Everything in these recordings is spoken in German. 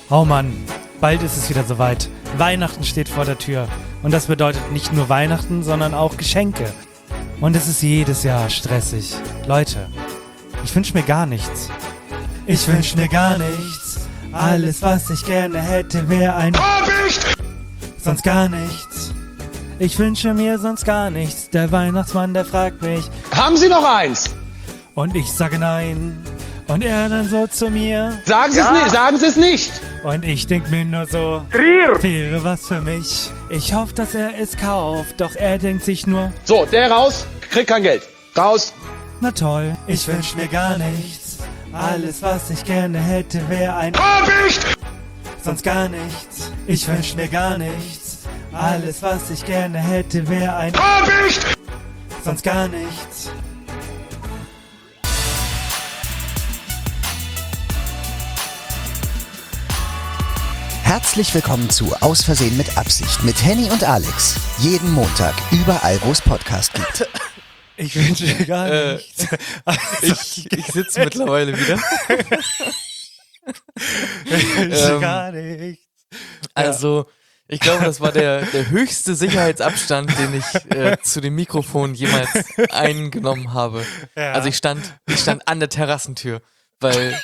Oh Mann, bald ist es wieder soweit. Weihnachten steht vor der Tür. Und das bedeutet nicht nur Weihnachten, sondern auch Geschenke. Und es ist jedes Jahr stressig. Leute, ich wünsche mir gar nichts. Ich wünsche mir gar nichts. Alles, was ich gerne hätte, wäre ein... Sonst gar nichts. Ich wünsche mir sonst gar nichts. Der Weihnachtsmann, der fragt mich... Haben Sie noch eins? Und ich sage nein. Und er dann so zu mir. Sagen Sie es nicht, sagen Sie es nicht. Und ich denk mir nur so, wäre was für mich. Ich hoffe, dass er es kauft, doch er denkt sich nur, So, der raus, kriegt kein Geld. Raus. na toll, ich wünsch mir gar nichts. Alles, was ich gerne hätte, wäre ein sonst gar nichts. Ich wünsch mir gar nichts. Alles, was ich gerne hätte, wäre ein sonst gar nichts. Herzlich willkommen zu Aus Versehen mit Absicht mit Henny und Alex. Jeden Montag, überall wo es Podcast gibt. Ich wünsche mir gar nichts. Ich sitze mittlerweile wieder. Ich wünsche gar nichts. Also, ich glaube, das war der höchste Sicherheitsabstand, den ich zu dem Mikrofon jemals eingenommen habe. Ja. Also ich stand an der Terrassentür, weil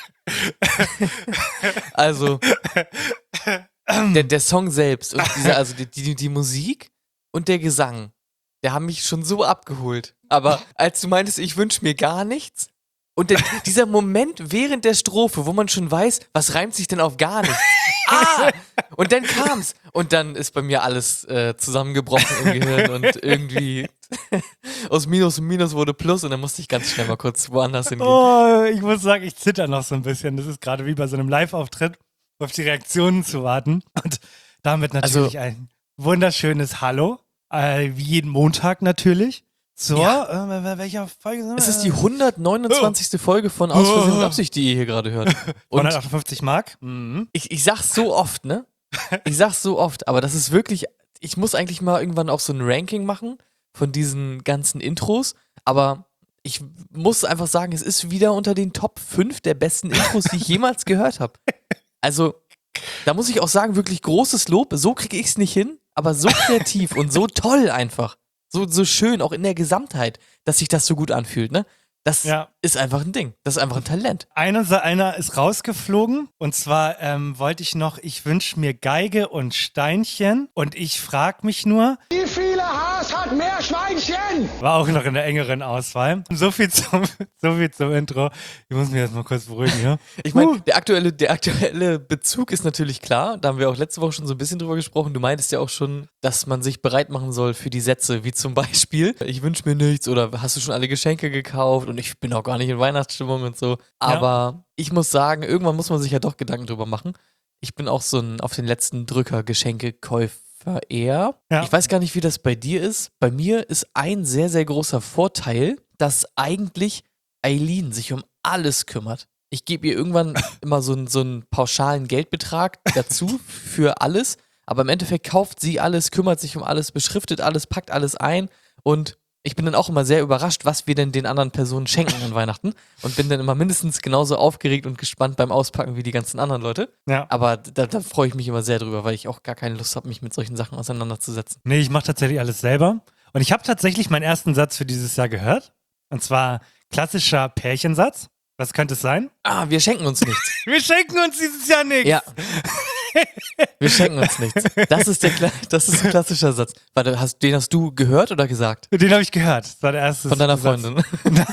also der Song selbst und die Musik und der Gesang, der haben mich schon so abgeholt. Aber als du meintest, ich wünsche mir gar nichts, und dieser Moment während der Strophe, wo man schon weiß, was reimt sich denn auf gar nichts? Und dann kam's. Und dann ist bei mir alles zusammengebrochen im Gehirn und irgendwie aus Minus und Minus wurde Plus und dann musste ich ganz schnell mal kurz woanders hingehen. Oh, ich muss sagen, ich zitter noch so ein bisschen. Das ist gerade wie bei so einem Live-Auftritt, auf die Reaktionen zu warten. Und damit natürlich ein wunderschönes Hallo. Wie jeden Montag natürlich. So, welcher Folge sind wir? Es ist die 129. Folge von Aus Versehen mit Absicht, die ihr hier gerade hört. Und 158 Mark. Mhm. ich sag's so oft, ne? Ich sag's so oft, aber das ist wirklich, ich muss eigentlich mal irgendwann auch so ein Ranking machen von diesen ganzen Intros, aber ich muss einfach sagen, es ist wieder unter den Top 5 der besten Intros, die ich jemals gehört habe. Also, da muss ich auch sagen, wirklich großes Lob, so kriege ich's nicht hin, aber so kreativ und so toll einfach. So schön, auch in der Gesamtheit, dass sich das so gut anfühlt, ne? Das ist einfach ein Ding. Das ist einfach ein Talent. Einer ist rausgeflogen und zwar wollte ich noch, ich wünsche mir Geige und Steinchen und ich frag mich nur, Wie viele Haas hat Meerschweinchen? war auch noch in der engeren Auswahl. So viel zum Intro. Ich muss mich jetzt mal kurz beruhigen, ja? Ich meine, der aktuelle Bezug ist natürlich klar. Da haben wir auch letzte Woche schon so ein bisschen drüber gesprochen. Du meintest ja auch schon, dass man sich bereit machen soll für die Sätze, wie zum Beispiel, ich wünsche mir nichts oder hast du schon alle Geschenke gekauft und ich bin auch gar nicht in Weihnachtsstimmung und so. Aber ich muss sagen, irgendwann muss man sich ja doch Gedanken drüber machen. Ich bin auch so ein auf den letzten Drücker Geschenkekäufer eher. Ja. Ich weiß gar nicht, wie das bei dir ist. Bei mir ist ein sehr, sehr großer Vorteil, dass eigentlich Eileen sich um alles kümmert. Ich gebe ihr irgendwann immer so einen pauschalen Geldbetrag dazu für alles, aber im Endeffekt kauft sie alles, kümmert sich um alles, beschriftet alles, packt alles ein und ich bin dann auch immer sehr überrascht, was wir denn den anderen Personen schenken an Weihnachten und bin dann immer mindestens genauso aufgeregt und gespannt beim Auspacken wie die ganzen anderen Leute. Ja. Aber da freue ich mich immer sehr drüber, weil ich auch gar keine Lust habe, mich mit solchen Sachen auseinanderzusetzen. Nee, ich mache tatsächlich alles selber. Und ich habe tatsächlich meinen ersten Satz für dieses Jahr gehört. Und zwar klassischer Pärchensatz. Was könnte es sein? Wir schenken uns nichts. Wir schenken uns dieses Jahr nichts. Ja. Wir schenken uns nichts. Das ist ein klassischer Satz. Warte, den hast du gehört oder gesagt? Den habe ich gehört. Das war der erste Von deiner Satz. Freundin?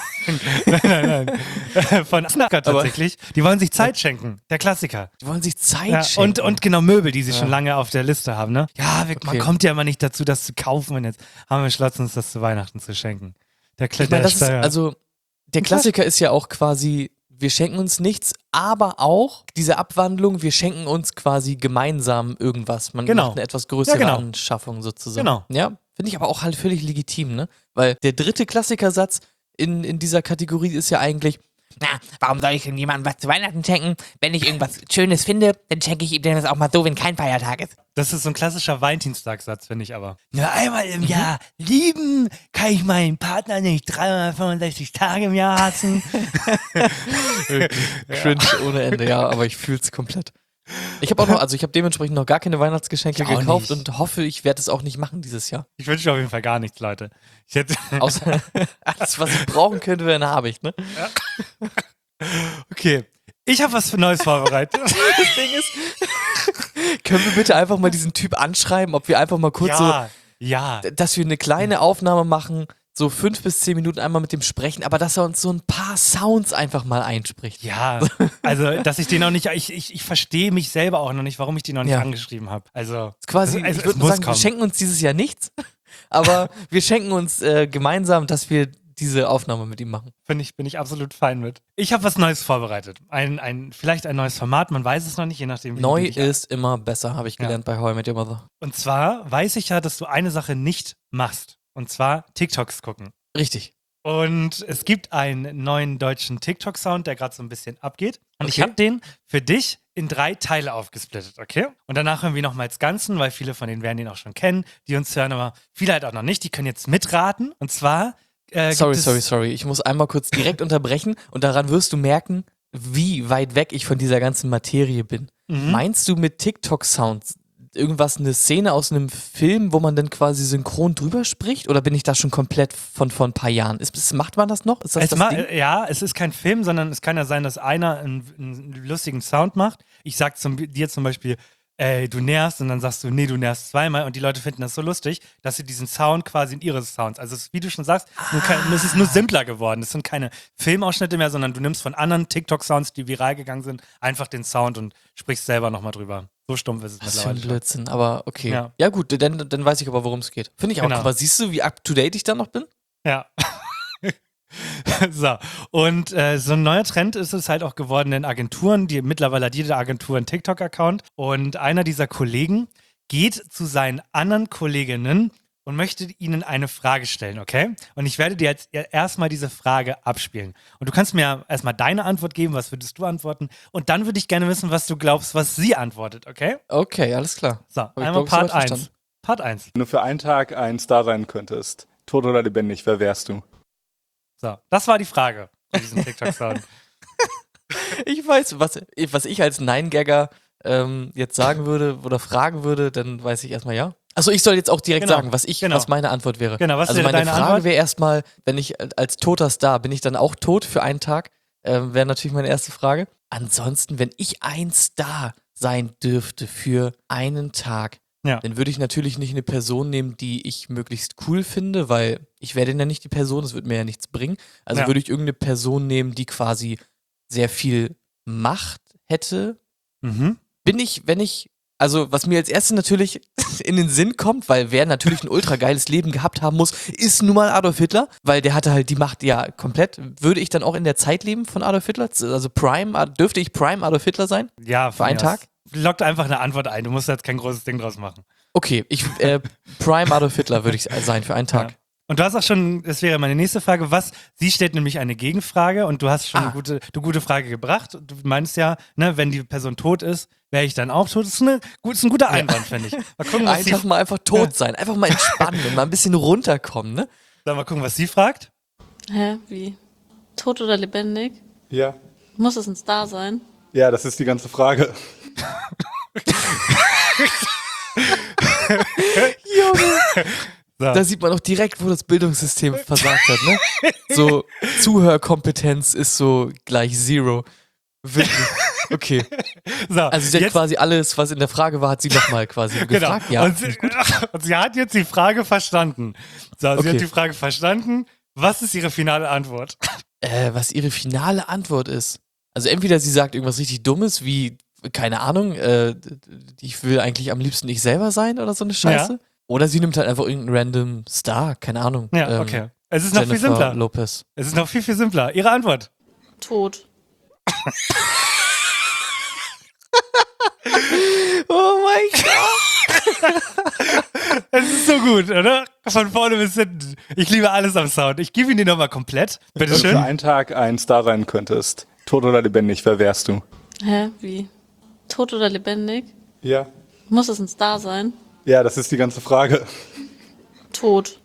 Nein. Von Snacker tatsächlich. Die wollen sich Zeit schenken. Der Klassiker. Die wollen sich Zeit schenken. Und genau Möbel, die sie schon lange auf der Liste haben, ne? Ja, man Okay. kommt ja immer nicht dazu, das zu kaufen. Und jetzt haben wir beschlossen, uns das zu Weihnachten zu schenken. Der Ich meine, der Klassiker ist ja auch quasi, wir schenken uns nichts, aber auch diese Abwandlung, wir schenken uns quasi gemeinsam irgendwas. Man macht eine etwas größere Anschaffung sozusagen. Genau. Ja, finde ich aber auch halt völlig legitim, ne? Weil der dritte Klassikersatz in dieser Kategorie ist ja eigentlich, na, warum soll ich denn jemandem was zu Weihnachten schenken? Wenn ich irgendwas Schönes finde, dann schenke ich ihm das auch mal so, wenn kein Feiertag ist. Das ist so ein klassischer Valentinstagssatz, finde ich aber. Nur einmal im Jahr lieben kann ich meinen Partner nicht 365 Tage im Jahr hassen. Cringe ohne Ende, ja, aber ich fühl's komplett. Ich habe auch noch, also ich habe dementsprechend noch gar keine Weihnachtsgeschenke Ich auch gekauft nicht. und hoffe, ich werde es auch nicht machen dieses Jahr. Ich wünsche mir auf jeden Fall gar nichts, Leute. Ich hätte Außer alles, was ich brauchen könnte, wäre eine Habicht, ne? okay. Ich habe was für Neues vorbereitet. Das Ding ist, können wir bitte einfach mal diesen Typ anschreiben, ob wir einfach mal kurz ja. dass wir eine kleine Aufnahme machen, so 5 bis 10 Minuten einmal mit dem sprechen, aber dass er uns so ein paar Sounds einfach mal einspricht. Ja, also, dass ich den noch nicht, ich verstehe mich selber auch noch nicht, warum ich den noch nicht Ja. angeschrieben habe. Also, Quasi, es ich würde muss sagen, wir kommen. schenken uns dieses Jahr nichts, aber wir schenken uns gemeinsam, dass wir diese Aufnahme mit ihm machen. Bin ich absolut fein mit. Ich habe was Neues vorbereitet. Vielleicht ein neues Format, man weiß es noch nicht, je nachdem wie Neu du dich- ist immer besser, habe ich gelernt bei How I Met Your Mother. Und zwar weiß ich ja, dass du eine Sache nicht machst. Und zwar TikToks gucken. Richtig. Und es gibt einen neuen deutschen TikTok-Sound, der gerade so ein bisschen abgeht. Und ich Okay. habe den für dich in 3 Teile aufgesplittet, okay? Und danach hören wir nochmal als Ganzen, weil viele von denen werden den auch schon kennen, die uns hören, aber viele halt auch noch nicht. Die können jetzt mitraten. Und zwar Sorry. Ich muss einmal kurz direkt unterbrechen und daran wirst du merken, wie weit weg ich von dieser ganzen Materie bin. Meinst du mit TikTok-Sounds irgendwas, eine Szene aus einem Film, wo man dann quasi synchron drüber spricht? Oder bin ich da schon komplett von vor ein paar Jahren? Macht man das noch? Ist das das Ding? Ja, es ist kein Film, sondern es kann ja sein, dass einer einen lustigen Sound macht. Ich sag dir zum Beispiel, du nervst, und dann sagst du, nee, du nervst zweimal, und die Leute finden das so lustig, dass sie diesen Sound quasi in ihre Sounds, also es ist, wie du schon sagst, es ist nur simpler geworden. Es sind keine Filmausschnitte mehr, sondern du nimmst von anderen TikTok-Sounds, die viral gegangen sind, einfach den Sound und sprichst selber nochmal drüber. So stumpf ist es Was für ein mittlerweile. Blödsinn, aber okay. Ja. Ja, gut, dann weiß ich aber, worum es geht. Finde ich auch. Genau. Aber siehst du, wie up-to-date ich da noch bin? Ja. So, und so ein neuer Trend ist es halt auch geworden in Agenturen, mittlerweile hat jede Agentur einen TikTok-Account, und einer dieser Kollegen geht zu seinen anderen Kolleginnen und möchte ihnen eine Frage stellen, okay? Und ich werde dir jetzt erstmal diese Frage abspielen. Und du kannst mir erstmal deine Antwort geben, was würdest du antworten? Und dann würde ich gerne wissen, was du glaubst, was sie antwortet, okay? Okay, alles klar. So, Hab ich, einmal glaub ich, Part soweit 1. verstanden. Part 1. Wenn du für einen Tag ein Star sein könntest, tot oder lebendig, wer wärst du? So, das war die Frage zu diesem TikTok-Sound. Ich weiß, was ich als Nein-Gagger jetzt sagen würde oder fragen würde, dann weiß ich erstmal ja. Achso, ich soll jetzt auch direkt Genau, sagen, was genau. meine Antwort wäre. Genau, was also wäre meine deine Frage Antwort? wäre erstmal, wenn ich als toter Star, bin ich dann auch tot für einen Tag? Wäre natürlich meine erste Frage. Ansonsten, wenn ich ein Star sein dürfte für einen Tag, Ja. dann würde ich natürlich nicht eine Person nehmen, die ich möglichst cool finde, weil ich wäre ja nicht die Person, das würde mir ja nichts bringen. Also Ja. würde ich irgendeine Person nehmen, die quasi sehr viel Macht hätte. Mhm. Also was mir als erstes natürlich in den Sinn kommt, weil wer natürlich ein ultra geiles Leben gehabt haben muss, ist nun mal Adolf Hitler, weil der hatte halt die Macht ja komplett. Würde ich dann auch in der Zeit leben von Adolf Hitler? Also dürfte ich Prime Adolf Hitler sein? Ja, Für einen von mir aus. Tag? Lockt einfach eine Antwort ein. Du musst jetzt kein großes Ding draus machen. Okay, Prime Adolf Hitler würde ich sein für einen Tag. Ja. Und du hast auch schon, das wäre meine nächste Frage, sie stellt nämlich eine Gegenfrage, und du hast schon Ah. eine gute Frage gebracht. Du meinst ja, ne, wenn die Person tot ist, wäre ich dann auch tot. Das ist ein guter Einwand, finde ich. Mal gucken, was sie, Mal einfach tot sein, einfach mal entspannen und mal ein bisschen runterkommen, ne? mal gucken, was sie fragt. Hä? Wie? Tot oder lebendig? Ja. Muss es ein Star sein? Ja, das ist die ganze Frage. So. Da sieht man auch direkt, wo das Bildungssystem versagt hat, ne? So, Zuhörkompetenz ist so gleich Zero. Wirklich. Okay. So, Also sie hat jetzt, quasi alles, was in der Frage war, hat sie nochmal quasi genau. gefragt. Ja, und, sie hat jetzt die Frage verstanden. So, sie Okay. hat die Frage verstanden. Was ist ihre finale Antwort? was ihre finale Antwort ist. Also entweder sie sagt irgendwas richtig Dummes, wie, keine Ahnung, ich will eigentlich am liebsten ich selber sein oder so eine Scheiße. Ja. Oder sie nimmt halt einfach irgendeinen random Star, keine Ahnung. Ja, okay. Es ist noch viel Jennifer simpler. Lopez. Es ist noch viel, viel simpler. Ihre Antwort. Tot. Oh mein Gott. Es ist so gut, oder? Von vorne bis hinten. Ich liebe alles am Sound. Ich gebe ihn dir nochmal komplett. Wenn du für Bitteschön. einen Tag ein Star sein könntest, tot oder lebendig, wer wärst du? Hä? Wie? Tot oder lebendig? Ja. Muss es ein Star sein? Ja, das ist die ganze Frage. Tot.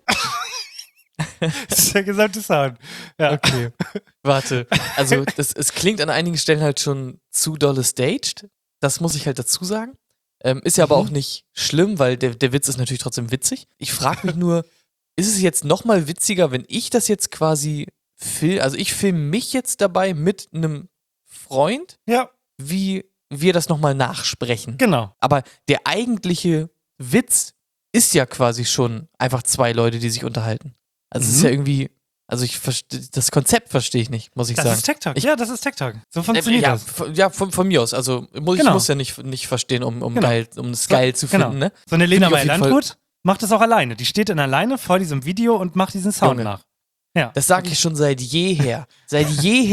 Das ist der gesamte Sound. Ja. Okay. Warte. Also es klingt an einigen Stellen halt schon zu dolle staged. Das muss ich halt dazu sagen. Ist ja aber auch nicht schlimm, weil der Witz ist natürlich trotzdem witzig. Ich frage mich nur, ist es jetzt nochmal witziger, wenn ich das jetzt quasi also ich filme mich jetzt dabei mit einem Freund, Ja, wie wir das nochmal nachsprechen. genau. Aber der eigentliche Witz ist ja quasi schon einfach zwei Leute, die sich unterhalten. Also es ist ja irgendwie, also das Konzept verstehe ich nicht, muss ich Das sagen. ist TikTok. Ich- Ja, das ist TikTok. So funktioniert ja, das. von mir aus. Also ich Genau. muss ja nicht verstehen, um Genau. es geil zu finden. Genau. Ne? So eine Lena Finde ich auf jeden Meyer-Landrut macht das auch alleine. Die steht dann alleine vor diesem Video und macht diesen Sound Junge. nach. Ja. Das sage ich schon seit jeher. Seit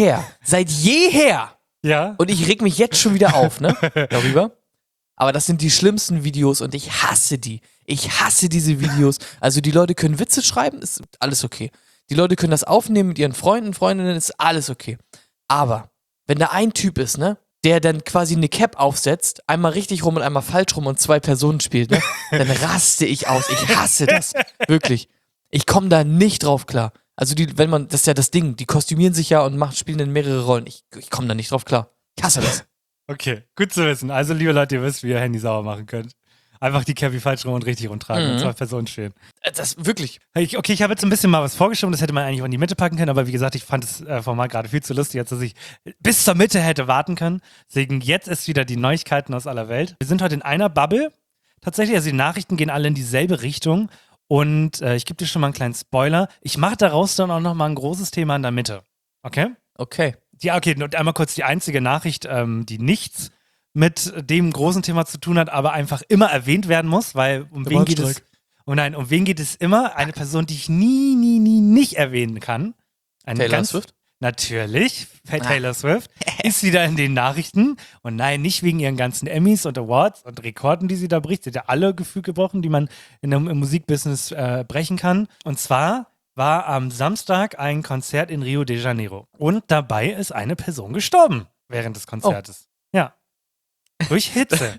jeher. Ja. Und ich reg mich jetzt schon wieder auf, ne? Darüber. Aber das sind die schlimmsten Videos und ich hasse die. Ich hasse diese Videos. Also die Leute können Witze schreiben, ist alles okay. Die Leute können das aufnehmen mit ihren Freunden, Freundinnen, ist alles okay. Aber wenn da ein Typ ist, ne, der dann quasi eine Cap aufsetzt, einmal richtig rum und einmal falsch rum und zwei Personen spielt, ne, dann raste ich aus. Ich hasse das. Wirklich. Ich komme da nicht drauf klar. Also das ist ja das Ding, die kostümieren sich ja und spielen dann mehrere Rollen. Ich komme da nicht drauf klar. Ich hasse das. Okay, gut zu wissen. Also, liebe Leute, ihr wisst, wie ihr Handy sauber machen könnt. Einfach die Cappy falsch rum und richtig rumtragen und zwei Personen stehen. Das wirklich. Okay, ich habe jetzt ein bisschen mal was vorgeschoben, das hätte man eigentlich auch in die Mitte packen können, aber wie gesagt, ich fand das Format gerade viel zu lustig, als dass ich bis zur Mitte hätte warten können. Deswegen jetzt ist wieder die Neuigkeiten aus aller Welt. Wir sind heute in einer Bubble. Tatsächlich, also die Nachrichten gehen alle in dieselbe Richtung. Und ich gebe dir schon mal einen kleinen Spoiler. Ich mache daraus dann auch noch mal ein großes Thema in der Mitte. Okay? Okay. Ja, okay, nur einmal kurz die einzige Nachricht, die nichts mit dem großen Thema zu tun hat, aber einfach immer erwähnt werden muss, weil um wen geht es? Oh nein, um wen geht es immer? Eine Person, die ich nie nicht erwähnen kann. Taylor Swift? Natürlich, Taylor Swift ist wieder in den Nachrichten. Und nein, nicht wegen ihren ganzen Emmys und Awards und Rekorden, die sie da bricht. Sie hat ja alle Gefühl gebrochen, die man im Musikbusiness brechen kann. Und zwar war am Samstag ein Konzert in Rio de Janeiro. Und dabei ist eine Person gestorben während des Konzertes. Ja. Durch Hitze.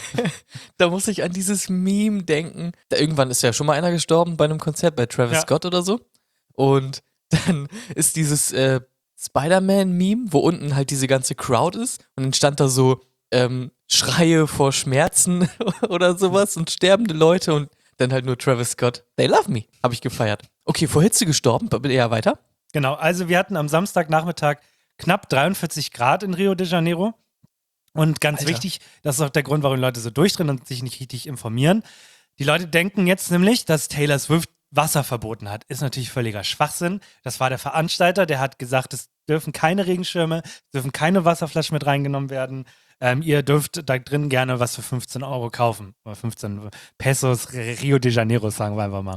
Da muss ich an dieses Meme denken. Irgendwann ist ja schon mal einer gestorben bei einem Konzert bei Travis Scott oder so. Und dann ist dieses Spider-Man-Meme, wo unten halt diese ganze Crowd ist. Und dann stand da so Schreie vor Schmerzen oder sowas und sterbende Leute und dann halt nur Travis Scott. They love me. Habe ich gefeiert. Okay, vor Hitze gestorben. Bitte eher weiter. Genau, also wir hatten am Samstagnachmittag knapp 43 Grad in Rio de Janeiro. Und ganz Alter. wichtig, das ist auch der Grund, warum Leute so durchdrehen und sich nicht richtig informieren. Die Leute denken jetzt nämlich, dass Taylor Swift Wasser verboten hat. Ist natürlich völliger Schwachsinn. Das war der Veranstalter, der hat gesagt, es dürfen keine Regenschirme, es dürfen keine Wasserflaschen mit reingenommen werden. Ihr dürft da drin gerne was für 15 Euro kaufen. Oder 15 Pesos, Rio de Janeiro, sagen wir einfach mal.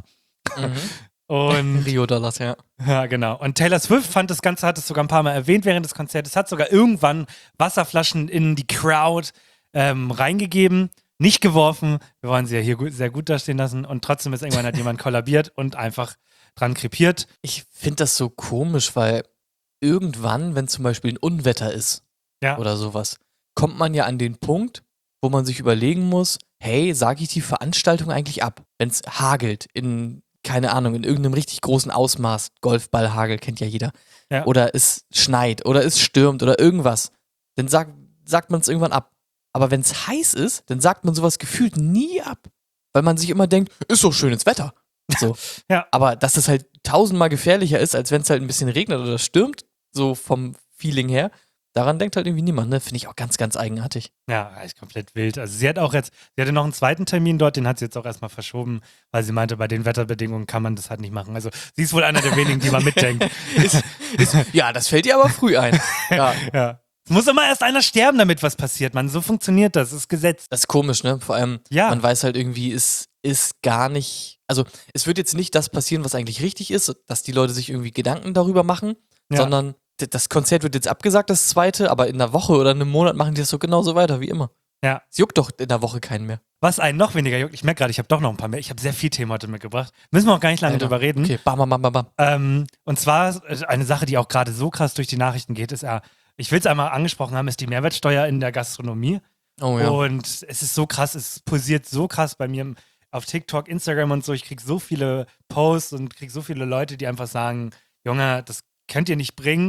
Und Rio-Dollars, ja. ja, genau. Und Taylor Swift hat es sogar ein paar Mal erwähnt während des Konzertes, hat sogar irgendwann Wasserflaschen in die Crowd reingegeben, nicht geworfen. Wir wollen sie ja hier sehr gut dastehen lassen und trotzdem ist irgendwann halt jemand kollabiert und einfach dran krepiert. Ich finde das so komisch, weil irgendwann, wenn zum Beispiel ein Unwetter ist Ja. oder sowas, kommt man ja an den Punkt, wo man sich überlegen muss, hey, sage ich die Veranstaltung eigentlich ab? Wenn es hagelt keine Ahnung, in irgendeinem richtig großen Ausmaß, Golfballhagel kennt ja jeder, Ja. oder es schneit oder es stürmt oder irgendwas, dann sagt man es irgendwann ab. Aber wenn es heiß ist, dann sagt man sowas gefühlt nie ab, weil man sich immer denkt, ist doch schönes Wetter. So. Ja. Aber dass das halt 1000-mal gefährlicher ist, als wenn es halt ein bisschen regnet oder stürmt, so vom Feeling her, daran denkt halt irgendwie niemand, ne? Finde ich auch ganz, ganz eigenartig. Ja, ist komplett wild. Also sie hatte noch einen zweiten Termin dort, den hat sie jetzt auch erstmal verschoben, weil sie meinte, bei den Wetterbedingungen kann man das halt nicht machen. Also sie ist wohl einer der wenigen, die man mitdenkt. Ja, das fällt dir aber früh ein. Ja. Ja. Es muss immer erst einer sterben, damit was passiert, Mann. So funktioniert das, das ist Gesetz. Das ist komisch, ne? Vor allem, Ja. man weiß halt irgendwie, es ist gar nicht, also es wird jetzt nicht das passieren, was eigentlich richtig ist, dass die Leute sich irgendwie Gedanken darüber machen, Ja. sondern das Konzert wird jetzt abgesagt, das zweite, aber in einer Woche oder einem Monat machen die das so genauso weiter wie immer. Ja. Es juckt doch in der Woche keinen mehr. Was einen noch weniger juckt, ich merke gerade, ich habe doch noch ein paar mehr. Ich habe sehr viel Themen heute mitgebracht. Müssen wir auch gar nicht lange Alter. drüber reden. Okay, bam, bam, bam, bam. Und zwar eine Sache, die auch gerade so krass durch die Nachrichten geht, ist ich will es einmal angesprochen haben, ist die Mehrwertsteuer in der Gastronomie. Oh ja. Und es ist so krass, es pulsiert so krass bei mir auf TikTok, Instagram und so. Ich kriege so viele Posts und kriege so viele Leute, die einfach sagen, Junge, das könnt ihr nicht bringen.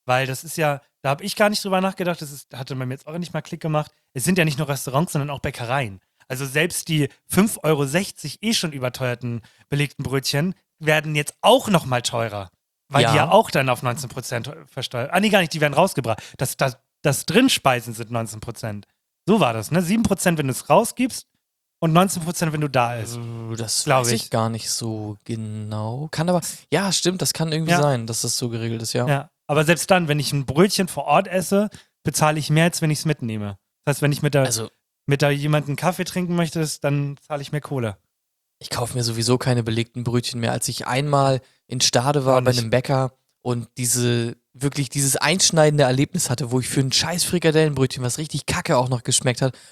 Weil das ist ja, da habe ich gar nicht drüber nachgedacht, hatte bei mir jetzt auch nicht mal Klick gemacht. Es sind ja nicht nur Restaurants, sondern auch Bäckereien. Also selbst die 5,60 € schon überteuerten belegten Brötchen werden jetzt auch nochmal teurer. Weil die ja auch dann auf 19% versteuert. Ah, nee, gar nicht, die werden rausgebracht. Das Drinspeisen sind 19%. So war das, ne? 7%, wenn du es rausgibst und 19%, wenn du da isst. Das Glaub weiß ich gar nicht so genau. Kann aber, ja, stimmt, das kann irgendwie sein, dass das so geregelt ist, ja. Ja, aber selbst dann, wenn ich ein Brötchen vor Ort esse, bezahle ich mehr, als wenn ich es mitnehme. Das heißt, wenn ich mit da jemandem einen Kaffee trinken möchte, dann zahle ich mehr Kohle. Ich kaufe mir sowieso keine belegten Brötchen mehr. Als ich einmal in Stade war bei einem Bäcker und dieses einschneidende Erlebnis hatte, wo ich für ein scheiß Frikadellenbrötchen, was richtig kacke auch noch geschmeckt hat,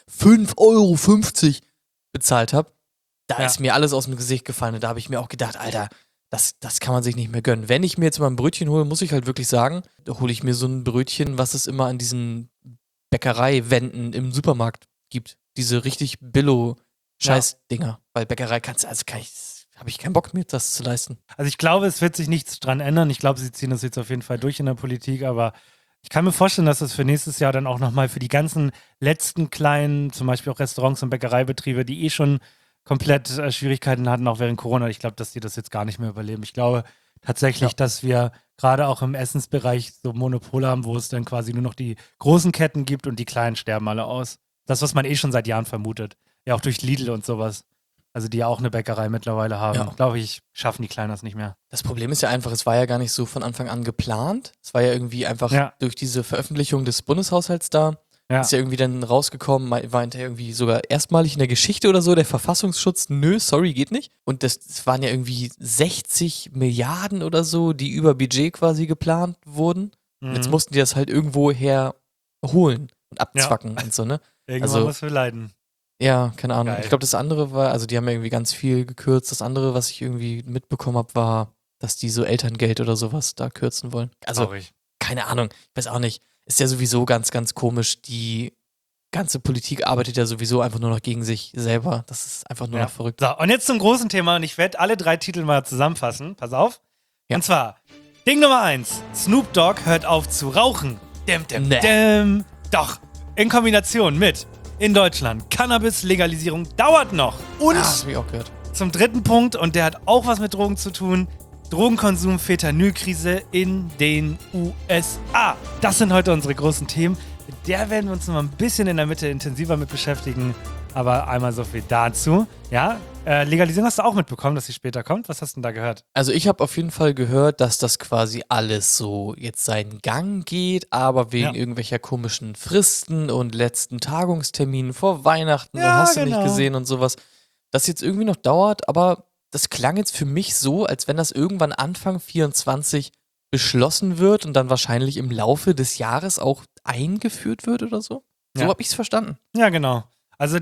5,50 € bezahlt habe, da ist mir alles aus dem Gesicht gefallen. Und da habe ich mir auch gedacht, Alter, das kann man sich nicht mehr gönnen. Wenn ich mir jetzt mal ein Brötchen hole, muss ich halt wirklich sagen, da hole ich mir so ein Brötchen, was es immer an diesen Bäckereiwänden im Supermarkt gibt. Diese richtig Billo-Scheiß-Dinger. Weil Bäckerei habe ich keinen Bock mehr, das zu leisten. Also ich glaube, es wird sich nichts dran ändern. Ich glaube, sie ziehen das jetzt auf jeden Fall durch in der Politik, aber ich kann mir vorstellen, dass das für nächstes Jahr dann auch nochmal für die ganzen letzten kleinen, zum Beispiel auch Restaurants und Bäckereibetriebe, die schon komplett Schwierigkeiten hatten, auch während Corona, ich glaube, dass die das jetzt gar nicht mehr überleben. Ich glaube tatsächlich, dass wir gerade auch im Essensbereich so Monopole haben, wo es dann quasi nur noch die großen Ketten gibt und die kleinen sterben alle aus. Das, was man schon seit Jahren vermutet. Ja, auch durch Lidl und sowas. Also die ja auch eine Bäckerei mittlerweile haben. Ja. Glaube ich, schaffen die Kleinen das nicht mehr. Das Problem ist ja einfach, es war ja gar nicht so von Anfang an geplant. Es war ja irgendwie einfach durch diese Veröffentlichung des Bundeshaushalts da. Ist ja irgendwie dann rausgekommen, war hinterher irgendwie sogar erstmalig in der Geschichte oder so, der Verfassungsschutz, geht nicht. Und das waren ja irgendwie 60 Milliarden oder so, die über Budget quasi geplant wurden. Und jetzt mussten die das halt irgendwo herholen und abzwacken und so, ne? Irgendwann muss wir leiden. Ja, keine Ahnung. Geil. Ich glaube, das andere war, also die haben ja irgendwie ganz viel gekürzt. Das andere, was ich irgendwie mitbekommen habe, war, dass die so Elterngeld oder sowas da kürzen wollen. Also, keine Ahnung, ich weiß auch nicht. Ist ja sowieso ganz, ganz komisch. Die ganze Politik arbeitet ja sowieso einfach nur noch gegen sich selber. Das ist einfach nur noch verrückt. So, und jetzt zum großen Thema und ich werde alle 3 Titel mal zusammenfassen. Pass auf. Und zwar, Ding Nummer 1. Snoop Dogg hört auf zu rauchen. Doch, in Kombination mit in Deutschland Cannabis-Legalisierung dauert noch. Und das habe ich auch gehört. Zum 3. Punkt, und der hat auch was mit Drogen zu tun, Drogenkonsum, Fentanylkrise in den USA. Das sind heute unsere großen Themen. Mit der werden wir uns noch mal ein bisschen in der Mitte intensiver mit beschäftigen. Aber einmal so viel dazu. Ja, Legalisierung hast du auch mitbekommen, dass sie später kommt. Was hast du denn da gehört? Also ich habe auf jeden Fall gehört, dass das quasi alles so jetzt seinen Gang geht, aber wegen irgendwelcher komischen Fristen und letzten Tagungsterminen vor Weihnachten und hast du nicht gesehen und sowas, das jetzt irgendwie noch dauert, aber das klang jetzt für mich so, als wenn das irgendwann Anfang 2024 beschlossen wird und dann wahrscheinlich im Laufe des Jahres auch eingeführt wird oder so. So habe ich es verstanden. Ja, genau. Also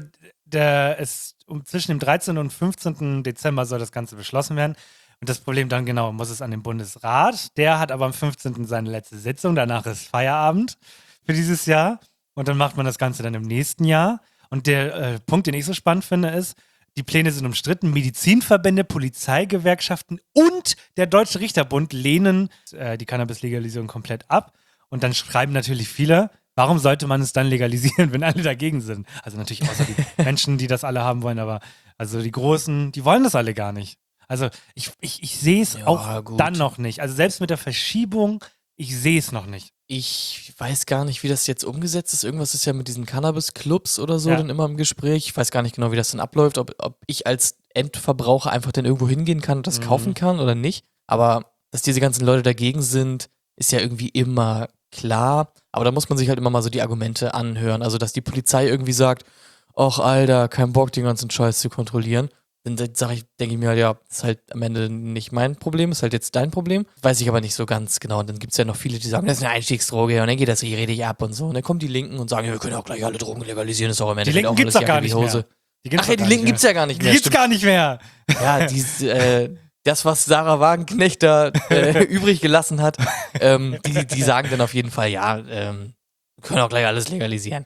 zwischen dem 13. und 15. Dezember soll das Ganze beschlossen werden. Und das Problem dann muss es an den Bundesrat. Der hat aber am 15. seine letzte Sitzung. Danach ist Feierabend für dieses Jahr. Und dann macht man das Ganze dann im nächsten Jahr. Und der Punkt, den ich so spannend finde, ist, die Pläne sind umstritten. Medizinverbände, Polizeigewerkschaften und der Deutsche Richterbund lehnen die Cannabis-Legalisierung komplett ab. Und dann schreiben natürlich viele, warum sollte man es dann legalisieren, wenn alle dagegen sind? Also natürlich außer die Menschen, die das alle haben wollen, aber also die Großen, die wollen das alle gar nicht. Also ich sehe es dann noch nicht. Also selbst mit der Verschiebung, ich sehe es noch nicht. Ich weiß gar nicht, wie das jetzt umgesetzt ist. Irgendwas ist ja mit diesen Cannabis-Clubs oder so dann immer im Gespräch. Ich weiß gar nicht genau, wie das dann abläuft, ob ich als Endverbraucher einfach dann irgendwo hingehen kann und das kaufen kann oder nicht. Aber dass diese ganzen Leute dagegen sind, ist ja irgendwie immer klar. Aber da muss man sich halt immer mal so die Argumente anhören. Also, dass die Polizei irgendwie sagt, ach Alter, kein Bock, den ganzen Scheiß zu kontrollieren. Dann denke ich mir halt, ja, ist halt am Ende nicht mein Problem, ist halt jetzt dein Problem. Weiß ich aber nicht so ganz genau. Und dann gibt es ja noch viele, die sagen, das ist eine Einstiegsdroge und dann geht das richtig ab und so. Und dann kommen die Linken und sagen, ja, wir können auch gleich alle Drogen legalisieren, ist auch am Ende die Linken gibt es doch gar nicht mehr. Die Linken gibt es ja gar nicht mehr. Die gibt's gar nicht mehr. Ja, das, was Sarah Wagenknecht da übrig gelassen hat, die sagen dann auf jeden Fall, ja, wir können auch gleich alles legalisieren.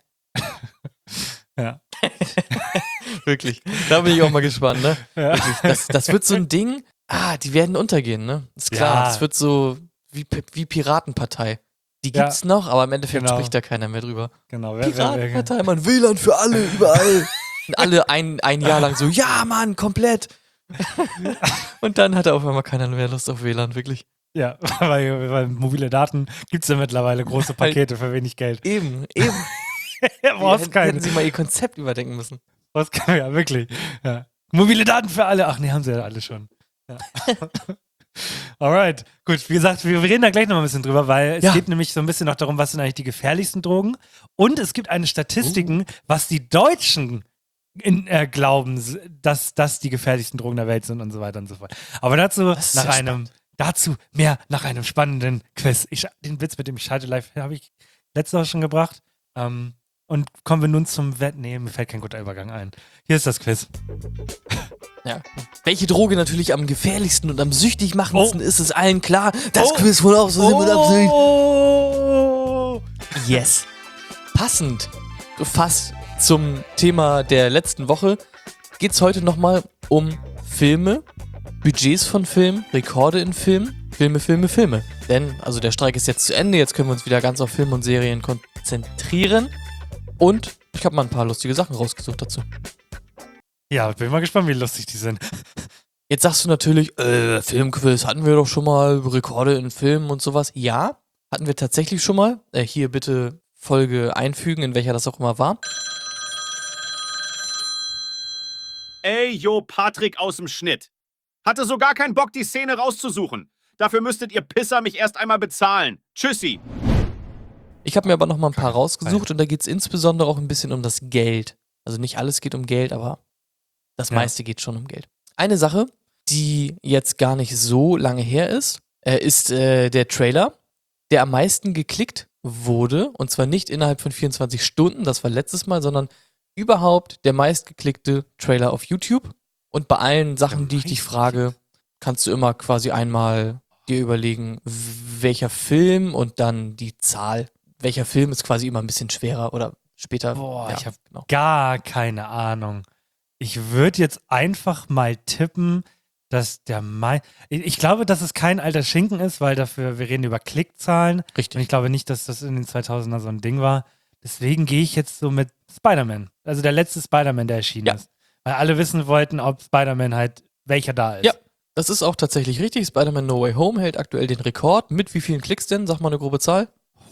Ja. Wirklich. Da bin ich auch mal gespannt, ne? Ja. Das wird so ein Ding, die werden untergehen, ne? Ist klar. Das wird so wie Piratenpartei. Die gibt's noch, aber im Endeffekt Genau. spricht da keiner mehr drüber. Genau, Piratenpartei, Mann, WLAN für alle, überall. Und alle ein Jahr lang so, ja, Mann, komplett. Und dann hatte auf einmal keiner mehr Lust auf WLAN, wirklich. Ja, weil mobile Daten gibt es ja mittlerweile große Pakete für wenig Geld. Eben. Ja, brauchst Hätten keine. sie mal ihr Konzept überdenken müssen. Brauchst keine, ja, wirklich. Ja. Mobile Daten für alle. Ach nee, haben sie ja alle schon. Ja. Alright, gut. Wie gesagt, wir reden da gleich noch mal ein bisschen drüber, weil es geht nämlich so ein bisschen noch darum, was sind eigentlich die gefährlichsten Drogen. Und es gibt eine Statistiken, was die Deutschen glauben, dass das die gefährlichsten Drogen der Welt sind und so weiter und so fort. Aber dazu mehr nach einem spannenden Quiz. Den Witz mit dem Schalte live habe ich letzte Woche schon gebracht. Und kommen wir nun zum Nee, mir fällt kein guter Übergang ein. Hier ist das Quiz. Ja. Welche Droge natürlich am gefährlichsten und am süchtig machendsten ist, ist allen klar. Das Quiz von Außersehen mit Absicht. Yes. Passend fast zum Thema der letzten Woche geht es heute nochmal um Filme, Budgets von Filmen, Rekorde in Filmen, Filme. Denn, also der Streik ist jetzt zu Ende, jetzt können wir uns wieder ganz auf Filme und Serien konzentrieren. Und ich habe mal ein paar lustige Sachen rausgesucht dazu. Ja, bin mal gespannt, wie lustig die sind. Jetzt sagst du natürlich, Filmquiz hatten wir doch schon mal, Rekorde in Filmen und sowas. Ja, hatten wir tatsächlich schon mal. Hier bitte Folge einfügen, in welcher das auch immer war. Ey, yo, Patrick aus dem Schnitt. Hatte so gar keinen Bock, die Szene rauszusuchen. Dafür müsstet ihr Pisser mich erst einmal bezahlen. Tschüssi. Ich habe mir aber noch mal ein paar rausgesucht und da geht es insbesondere auch ein bisschen um das Geld. Also nicht alles geht um Geld, aber das meiste geht schon um Geld. Eine Sache, die jetzt gar nicht so lange her ist, ist der Trailer, der am meisten geklickt wurde. Und zwar nicht innerhalb von 24 Stunden, das war letztes Mal, sondern überhaupt der meistgeklickte Trailer auf YouTube. Und bei allen Sachen, die ich dich frage, kannst du immer quasi einmal dir überlegen, welcher Film und dann die Zahl. Welcher Film ist quasi immer ein bisschen schwerer oder später. Boah, ja, ich habe genau. gar keine Ahnung. Ich würde jetzt einfach mal tippen, dass ich glaube, dass es kein alter Schinken ist, weil wir reden über Klickzahlen. Richtig. Und ich glaube nicht, dass das in den 2000er so ein Ding war. Deswegen gehe ich jetzt so mit Spider-Man. Also der letzte Spider-Man, der erschienen ist. Weil alle wissen wollten, ob Spider-Man halt welcher da ist. Ja, das ist auch tatsächlich richtig. Spider-Man No Way Home hält aktuell den Rekord. Mit wie vielen Klicks denn? Sag mal eine grobe Zahl.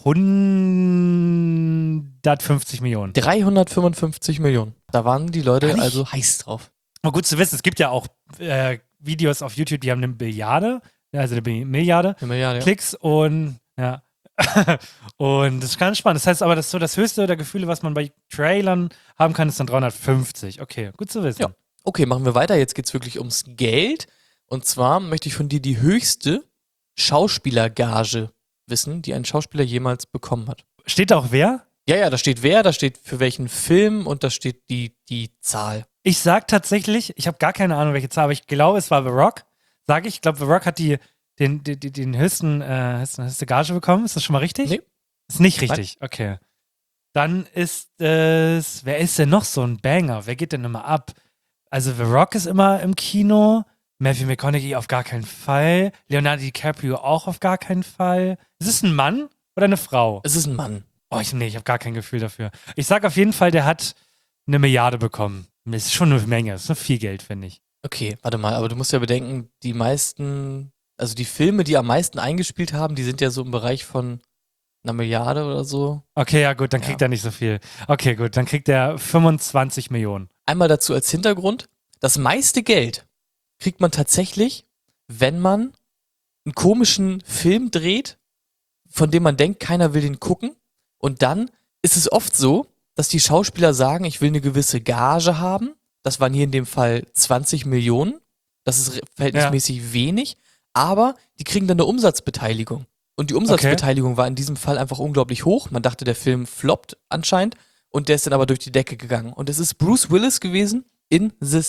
150 Millionen. 355 Millionen. Da waren die Leute also heiß drauf. Aber gut zu wissen, es gibt ja auch Videos auf YouTube, die haben eine Milliarde Eine Milliarde, ja. Klicks und ja. Und das ist ganz spannend. Das heißt aber, das höchste der Gefühle, was man bei Trailern haben kann, ist dann 350. Okay, gut zu wissen. Ja. Okay, machen wir weiter. Jetzt geht's wirklich ums Geld. Und zwar möchte ich von dir die höchste Schauspielergage wissen, die ein Schauspieler jemals bekommen hat. Steht da auch wer? Ja, da steht wer, da steht für welchen Film und da steht die Zahl. Ich sag tatsächlich, ich habe gar keine Ahnung, welche Zahl, aber ich glaube, es war The Rock. Ich glaube, The Rock hat den höchste Gage bekommen. Ist das schon mal richtig? Nee. Ist nicht richtig, okay. Dann ist es, wer ist denn noch so ein Banger? Wer geht denn immer ab? Also The Rock ist immer im Kino, Matthew McConaughey auf gar keinen Fall, Leonardo DiCaprio auch auf gar keinen Fall. Ist es ein Mann oder eine Frau? Es ist ein Mann. Oh, ich habe gar kein Gefühl dafür. Ich sag auf jeden Fall, der hat 1 Milliarde bekommen. Das ist schon eine Menge, das ist noch viel Geld, finde ich. Okay, warte mal, aber du musst ja bedenken, die meisten, also die Filme, die am meisten eingespielt haben, die sind ja so im Bereich von 1 Milliarde oder so. Okay, ja gut, dann kriegt er nicht so viel. Okay, gut, dann kriegt er 25 Millionen. Einmal dazu als Hintergrund, das meiste Geld kriegt man tatsächlich, wenn man einen komischen Film dreht, von dem man denkt, keiner will den gucken. Und dann ist es oft so, dass die Schauspieler sagen, ich will eine gewisse Gage haben. Das waren hier in dem Fall 20 Millionen. Das ist verhältnismäßig wenig. Aber die kriegen dann eine Umsatzbeteiligung. Und die Umsatzbeteiligung war in diesem Fall einfach unglaublich hoch. Man dachte, der Film floppt anscheinend. Und der ist dann aber durch die Decke gegangen. Und es ist Bruce Willis gewesen in The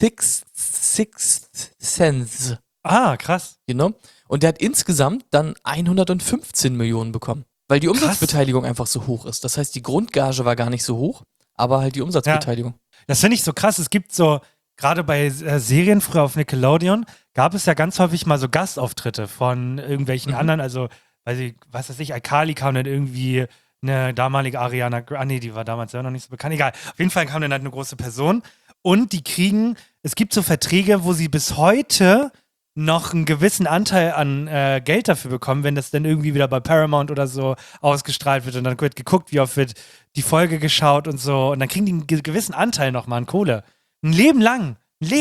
Sixth Sense. Ah, krass. Genau. Und der hat insgesamt dann 115 Millionen bekommen. Weil die Umsatzbeteiligung einfach so hoch ist. Das heißt, die Grundgage war gar nicht so hoch, aber halt die Umsatzbeteiligung. Ja. Das finde ich so krass. Es gibt so, gerade bei Serien früher auf Nickelodeon, gab es ja ganz häufig mal so Gastauftritte von irgendwelchen anderen, also weil sie, was weiß ich, Alkali kam dann irgendwie eine damalige Ariana Grande, die war damals ja noch nicht so bekannt, egal. Auf jeden Fall kam dann halt eine große Person und die kriegen, es gibt so Verträge, wo sie bis heute noch einen gewissen Anteil an Geld dafür bekommen, wenn das dann irgendwie wieder bei Paramount oder so ausgestrahlt wird und dann wird geguckt, wie oft wird die Folge geschaut und so und dann kriegen die einen gewissen Anteil nochmal an Kohle. Ein Leben lang,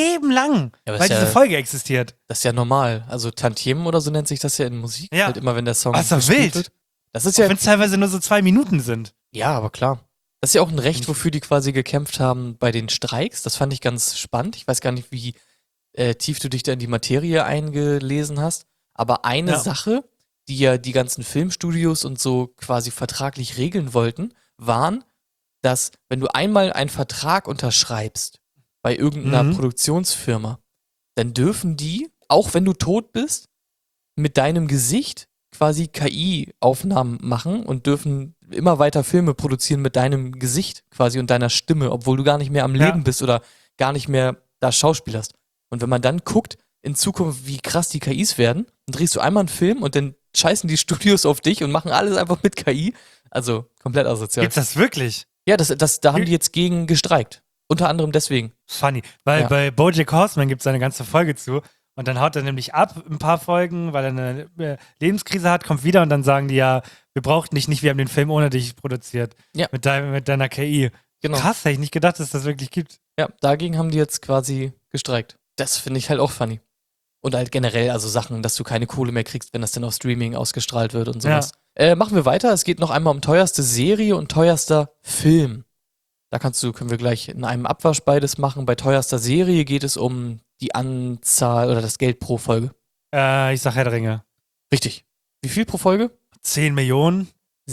aber weil ist diese Folge existiert. Das ist ja normal. Also Tantiemen oder so nennt sich das ja in Musik. Ja. Halt immer, wenn der Song Das ist doch gespielt wild. wird. Das ist Auch ja, wenn es teilweise nur so 2 Minuten sind. ja, aber klar. Das ist ja auch ein Recht, wofür die quasi gekämpft haben bei den Streiks. Das fand ich ganz spannend. Ich weiß gar nicht, wie tief du dich da in die Materie eingelesen hast. Aber eine Sache, die ja die ganzen Filmstudios und so quasi vertraglich regeln wollten, waren, dass wenn du einmal einen Vertrag unterschreibst bei irgendeiner Produktionsfirma, dann dürfen die, auch wenn du tot bist, mit deinem Gesicht quasi KI-Aufnahmen machen und dürfen immer weiter Filme produzieren mit deinem Gesicht quasi und deiner Stimme, obwohl du gar nicht mehr am Leben bist oder gar nicht mehr da schauspielerst. Und wenn man dann guckt, in Zukunft, wie krass die KIs werden, dann drehst du einmal einen Film und dann scheißen die Studios auf dich und machen alles einfach mit KI. Also komplett asozial. Gibt's das wirklich? Ja, da haben die jetzt gegen gestreikt. Unter anderem deswegen. Funny. Weil bei BoJack Horseman gibt es eine ganze Folge zu und dann haut er nämlich ab ein paar Folgen, weil er eine Lebenskrise hat, kommt wieder und dann sagen die ja, wir brauchten dich nicht, wir haben den Film ohne dich produziert. Ja. Mit deiner KI. Genau. Krass, hätte ich nicht gedacht, dass das wirklich gibt. Ja, dagegen haben die jetzt quasi gestreikt. Das finde ich halt auch funny. Und halt generell, also Sachen, dass du keine Kohle mehr kriegst, wenn das dann auf Streaming ausgestrahlt wird und sowas. Machen wir weiter. Es geht noch einmal um teuerste Serie und teuerster Film. Da können wir gleich in einem Abwasch beides machen. Bei teuerster Serie geht es um die Anzahl oder das Geld pro Folge. Ich sag Herr der Ringe. Richtig. Wie viel pro Folge? 10 Millionen.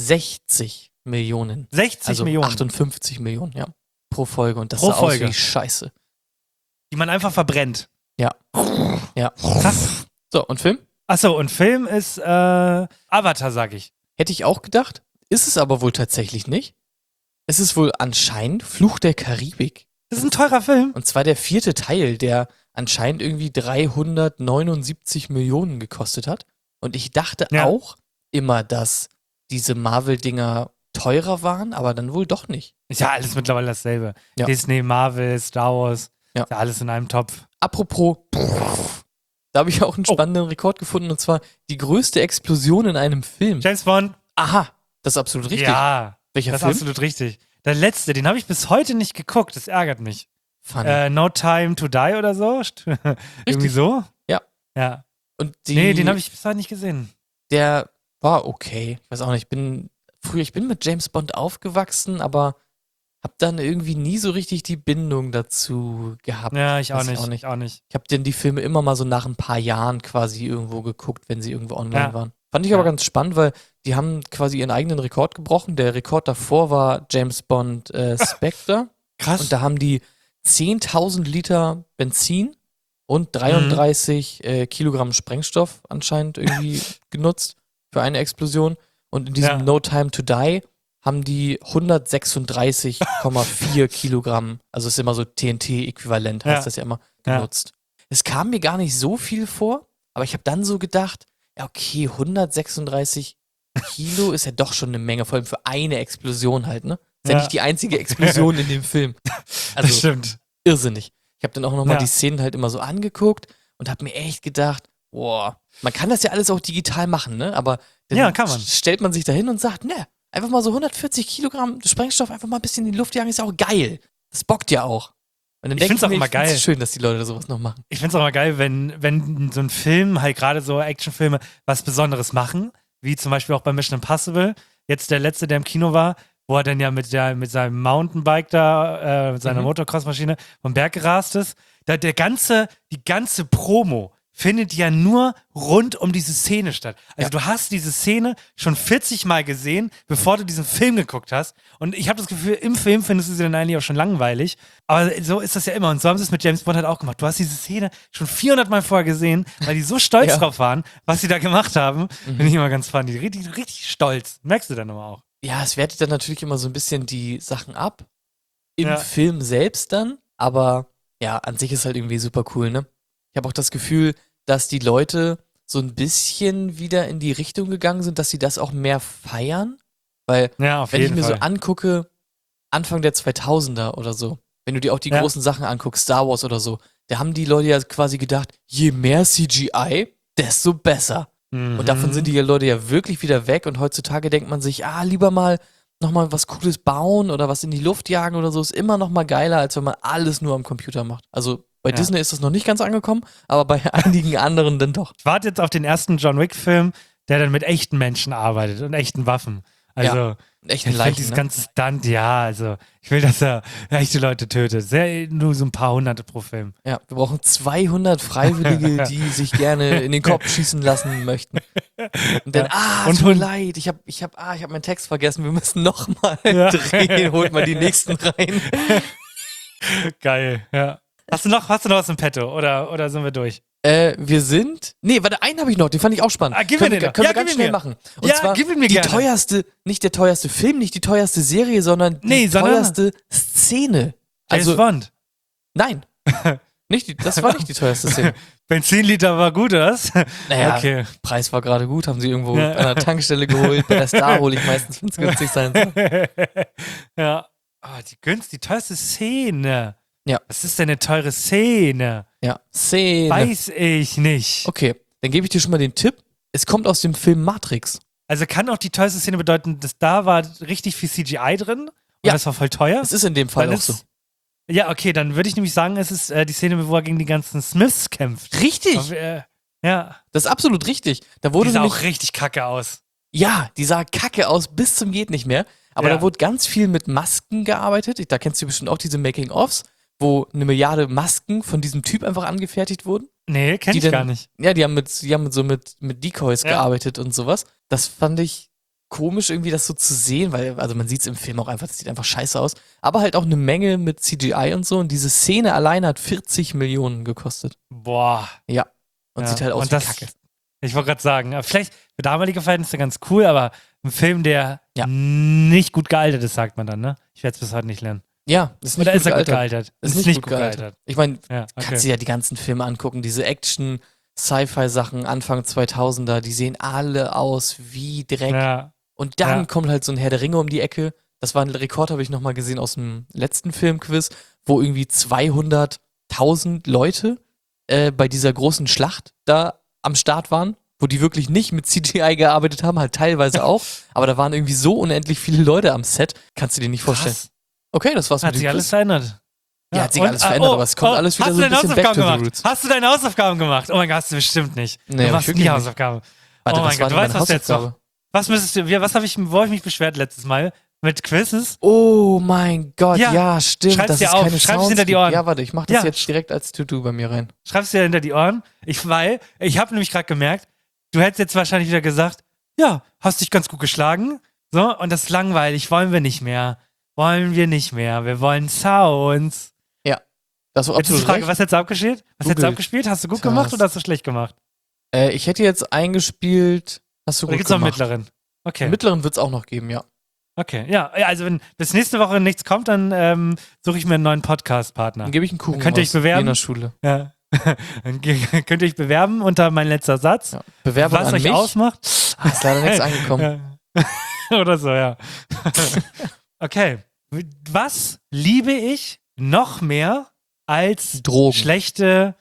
60 Millionen. 60 Also Millionen. 58 Millionen, ja. Pro Folge. Und das Pro sah aus Folge. wie Scheiße. Die man einfach verbrennt. Ja. Ja. Krass. So, und Film? Achso, und Film ist Avatar, sag ich. Hätte ich auch gedacht. Ist es aber wohl tatsächlich nicht. Es ist wohl anscheinend Fluch der Karibik. Das ist ein teurer Film. Und zwar der 4. Teil, der anscheinend irgendwie 379 Millionen gekostet hat. Und ich dachte auch immer, dass diese Marvel-Dinger teurer waren, aber dann wohl doch nicht. Ist ja alles mittlerweile dasselbe. Ja. Disney, Marvel, Star Wars. Ja. Ist ja alles in einem Topf. Apropos, da habe ich auch einen spannenden Rekord gefunden, und zwar die größte Explosion in einem Film. James Bond. Aha, das ist absolut richtig. Ja, Welcher das Film? ist absolut richtig. Der letzte, den habe ich bis heute nicht geguckt. Das ärgert mich. Funny. No Time to Die oder so. Irgendwie so? Ja. Ja. Und Nee, den habe ich bis heute nicht gesehen. Der war okay. Ich weiß auch nicht, ich bin mit James Bond aufgewachsen, aber hab dann irgendwie nie so richtig die Bindung dazu gehabt. Ja, ich auch Weiß nicht. Ich habe denn die Filme immer mal so nach ein paar Jahren quasi irgendwo geguckt, wenn sie irgendwo online Ja. waren. Fand ich aber ganz spannend, weil die haben quasi ihren eigenen Rekord gebrochen. Der Rekord davor war James Bond Spectre. Krass. Und da haben die 10.000 Liter Benzin und 33 Kilogramm Sprengstoff anscheinend irgendwie genutzt für eine Explosion. Und in diesem Ja. No Time to Die haben die 136,4 Kilogramm, also ist immer so TNT-Äquivalent, heißt Ja. das ja immer, Ja. genutzt. Es kam mir gar nicht so viel vor, aber ich habe dann so gedacht, ja okay, 136 Kilo ist ja doch schon eine Menge, vor allem für eine Explosion halt, ne? Ist ja Ja. nicht die einzige Explosion in dem Film. Das Also stimmt. irrsinnig. Ich habe dann auch nochmal Ja. die Szenen halt immer so angeguckt und habe mir echt gedacht, boah, man kann das ja alles auch digital machen, ne? Aber dann Ja, kann man. stellt man sich da hin und sagt, ne, einfach mal so 140 Kilogramm Sprengstoff einfach mal ein bisschen in die Luft jagen, ist ja auch geil. Das bockt ja auch. Und dann Ich denke find's auch mir, immer ich find's geil. schön, dass die Leute sowas noch machen. Ich find's auch mal geil, wenn so ein Film, halt gerade so Actionfilme, was Besonderes machen, wie zum Beispiel auch bei Mission Impossible. Jetzt der letzte, der im Kino war, wo er dann ja mit seinem Mountainbike da, mit seiner Motocross-Maschine vom Berg gerast ist. Die ganze Promo findet ja nur rund um diese Szene statt. Also du hast diese Szene schon 40 Mal gesehen, bevor du diesen Film geguckt hast. Und ich habe das Gefühl, im Film findest du sie dann eigentlich auch schon langweilig. Aber so ist das ja immer. Und so haben sie es mit James Bond halt auch gemacht. Du hast diese Szene schon 400 Mal vorher gesehen, weil die so stolz Ja. drauf waren, was sie da gemacht haben. Finde ich immer ganz funny. Richtig, richtig stolz. Merkst du dann immer auch. Ja, es wertet dann natürlich immer so ein bisschen die Sachen ab. Im Ja. Film selbst dann. Aber ja, an sich ist halt irgendwie super cool, ne? Ich habe auch das Gefühl, dass die Leute so ein bisschen wieder in die Richtung gegangen sind, dass sie das auch mehr feiern. Weil, Ja, auf wenn ich jeden mir Fall. so angucke, Anfang der 2000er oder so, wenn du dir auch die Ja. großen Sachen anguckst, Star Wars oder so, da haben die Leute ja quasi gedacht, je mehr CGI, desto besser. Und davon sind die Leute ja wirklich wieder weg und heutzutage denkt man sich, lieber mal nochmal was Cooles bauen oder was in die Luft jagen oder so, ist immer noch mal geiler, als wenn man alles nur am Computer macht. Also bei Ja. Disney ist das noch nicht ganz angekommen, aber bei einigen anderen dann doch. Ich warte jetzt auf den ersten John Wick-Film, der dann mit echten Menschen arbeitet und echten Waffen. Also, Echt ich ein finde Leichen, dieses ne? ganze Stunt, also, ich will, dass er echte Leute tötet. Nur so ein paar Hunderte pro Film. Ja, wir brauchen 200 Freiwillige, die sich gerne in den Kopf schießen lassen möchten. Und dann, Und tut mir Hund- leid, ich hab meinen Text vergessen, wir müssen nochmal Ja. drehen, holt mal die nächsten rein. Geil, ja. Hast du noch was im Petto oder sind wir durch? Warte, einen habe ich noch, den fand ich auch spannend. Gib können mir wir, den können doch. wir Ja, ganz gib ihn schnell mir. machen. Und Ja, zwar gib ihn mir die gerne. teuerste, nicht der teuerste Film, nicht die teuerste Serie, sondern die teuerste Szene. James Also, Bond. nein. Das war nicht die teuerste Szene. Benzin Liter war gut, oder was? Naja, Okay. Preis war gerade gut, haben sie irgendwo Ja. an einer Tankstelle geholt. Bei der Star hole ich meistens, wenn es günstig sein soll. Ja. Die teuerste Szene. Ja. Was ist denn eine teure Szene? Ja, Szene. Weiß ich nicht. Okay, dann gebe ich dir schon mal den Tipp. Es kommt aus dem Film Matrix. Also kann auch die teuerste Szene bedeuten, dass da war richtig viel CGI drin und Ja. das war voll teuer? Es ist in dem Fall Dann auch so. Ja, okay, dann würde ich nämlich sagen, es ist die Szene, wo er gegen die ganzen Smiths kämpft. Richtig, Ja. das ist absolut richtig. Da Die wurde sah nämlich, auch richtig kacke aus. ja, die sah kacke aus bis zum geht nicht mehr. Aber Ja. da wurde ganz viel mit Masken gearbeitet. Da kennst du bestimmt auch diese Making-ofs, wo 1 Milliarde Masken von diesem Typ einfach angefertigt wurden. Nee, kenn Die ich denn- gar nicht. Ja, die haben mit Decoys Ja. gearbeitet und sowas. Das fand ich komisch irgendwie, das so zu sehen, weil, also man sieht es im Film auch einfach, das sieht einfach scheiße aus. Aber halt auch eine Menge mit CGI und so. Und diese Szene alleine hat 40 Millionen gekostet. Boah. Ja. Und Ja. sieht halt aus Und wie das- Kacke. Ich wollte gerade sagen, vielleicht für damalige Verhältnisse ganz cool, aber ein Film, der Ja. nicht gut gealtert ist, sagt man dann, ne? Ich werde es bis heute nicht lernen. Ja, ist nicht Oder gut ist er gut gealtert. gealtert? Ist nicht gut gealtert. Ich meine, Ja, kannst okay. dir ja die ganzen Filme angucken, diese Action, Sci-Fi-Sachen Anfang 2000er, die sehen alle aus wie Dreck. Ja. Und dann Ja. kommt halt so ein Herr der Ringe um die Ecke. Das war ein Rekord, habe ich nochmal gesehen aus dem letzten Filmquiz, wo irgendwie 200.000 Leute bei dieser großen Schlacht da am Start waren, wo die wirklich nicht mit CGI gearbeitet haben, halt teilweise auch. Aber da waren irgendwie so unendlich viele Leute am Set, kannst du dir nicht vorstellen. Krass. Okay, das war's Hat mit sich dem alles Quiz. verändert. Ja, hat sich alles verändert, aber es kommt alles wieder hast so du ein deine bisschen back to the Hausaufgaben roots. gemacht? Hast du deine Hausaufgaben gemacht? Oh mein Gott, hast du bestimmt nicht. Nee, du hab ich machst nie wirklich nicht. Hausaufgaben. Warte, Oh was mein war Gott, du denn weißt meine was jetzt noch. Hausaufgabe? Was müsstest du, wo habe ich mich beschwert letztes Mal? Mit Quizzes? Oh mein Gott, Ja. ja, stimmt. Schreib's dass dir es auf, keine schreib's Sounds hinter die gibt. Ohren. Ja, warte, ich mach das Ja. jetzt direkt als To-Do bei mir rein. Schreibst dir hinter die Ohren. Ich habe nämlich gerade gemerkt, du hättest jetzt wahrscheinlich wieder gesagt, ja, hast dich ganz gut geschlagen. So, und das ist langweilig, wollen wir nicht mehr. Wir wollen Sounds. Das war Jetzt ist die absolut Frage, recht. was hättest du abgespielt? Was hättest du Google abgespielt? Hast du gut Sounds. gemacht oder hast du schlecht gemacht? Ich hätte jetzt eingespielt. Hast du Oder gut gibt's noch einen gemacht. mittleren? Okay. Einen mittleren wird es auch noch geben, ja. Okay, ja, also wenn bis nächste Woche nichts kommt, dann suche ich mir einen neuen Podcast-Partner. Dann gebe ich einen Kuchen Könnt ihr euch aus, bewerben? wie in der Schule. Ja. Dann könnt ihr euch bewerben unter mein letzter Satz. Ja. Bewerbung Was an euch mich. ausmacht. Ist leider nichts angekommen. Ja. Oder so, ja. Okay. Was liebe ich noch mehr als Drogen. schlechte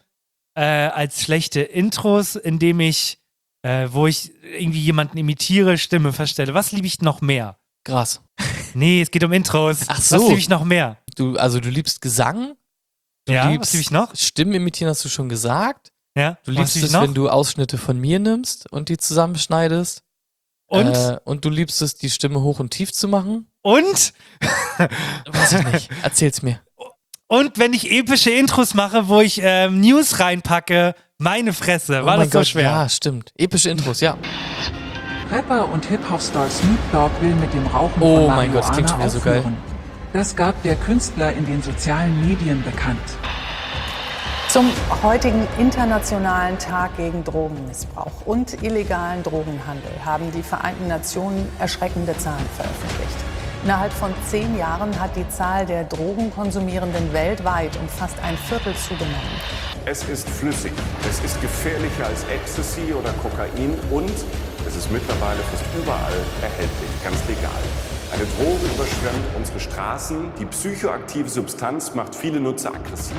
Intros, indem ich, wo ich irgendwie jemanden imitiere, Stimme verstelle? Was liebe ich noch mehr? Gras. Nee, es geht um Intros. Ach so. Was liebe ich noch mehr? Du liebst Gesang. Du Ja, liebst was liebe ich noch? Stimmen imitieren, hast du schon gesagt. Ja, Du was liebst liebe es, ich noch? wenn du Ausschnitte von mir nimmst und die zusammenschneidest. Und? Und du liebst es, die Stimme hoch und tief zu machen. Und? Weiß ich nicht. Erzähl's mir. Und wenn ich epische Intros mache, wo ich News reinpacke, meine Fresse, war oh mein das so Gott, schwer? Ja, stimmt. Epische Intros, ja. Rapper und Hip-Hop-Star Snoop Dogg will mit dem Rauchen Oh von mein Gott, das klingt Marihuana schon wieder so aufhören. Das gab der Künstler in den sozialen Medien bekannt. Zum heutigen Internationalen Tag gegen Drogenmissbrauch und illegalen Drogenhandel haben die Vereinten Nationen erschreckende Zahlen veröffentlicht. Innerhalb von 10 Jahren hat die Zahl der Drogenkonsumierenden weltweit um fast ein Viertel zugenommen. Es ist flüssig. Es ist gefährlicher als Ecstasy oder Kokain und es ist mittlerweile fast überall erhältlich, ganz legal. Eine Droge überschwemmt unsere Straßen. Die psychoaktive Substanz macht viele Nutzer aggressiv.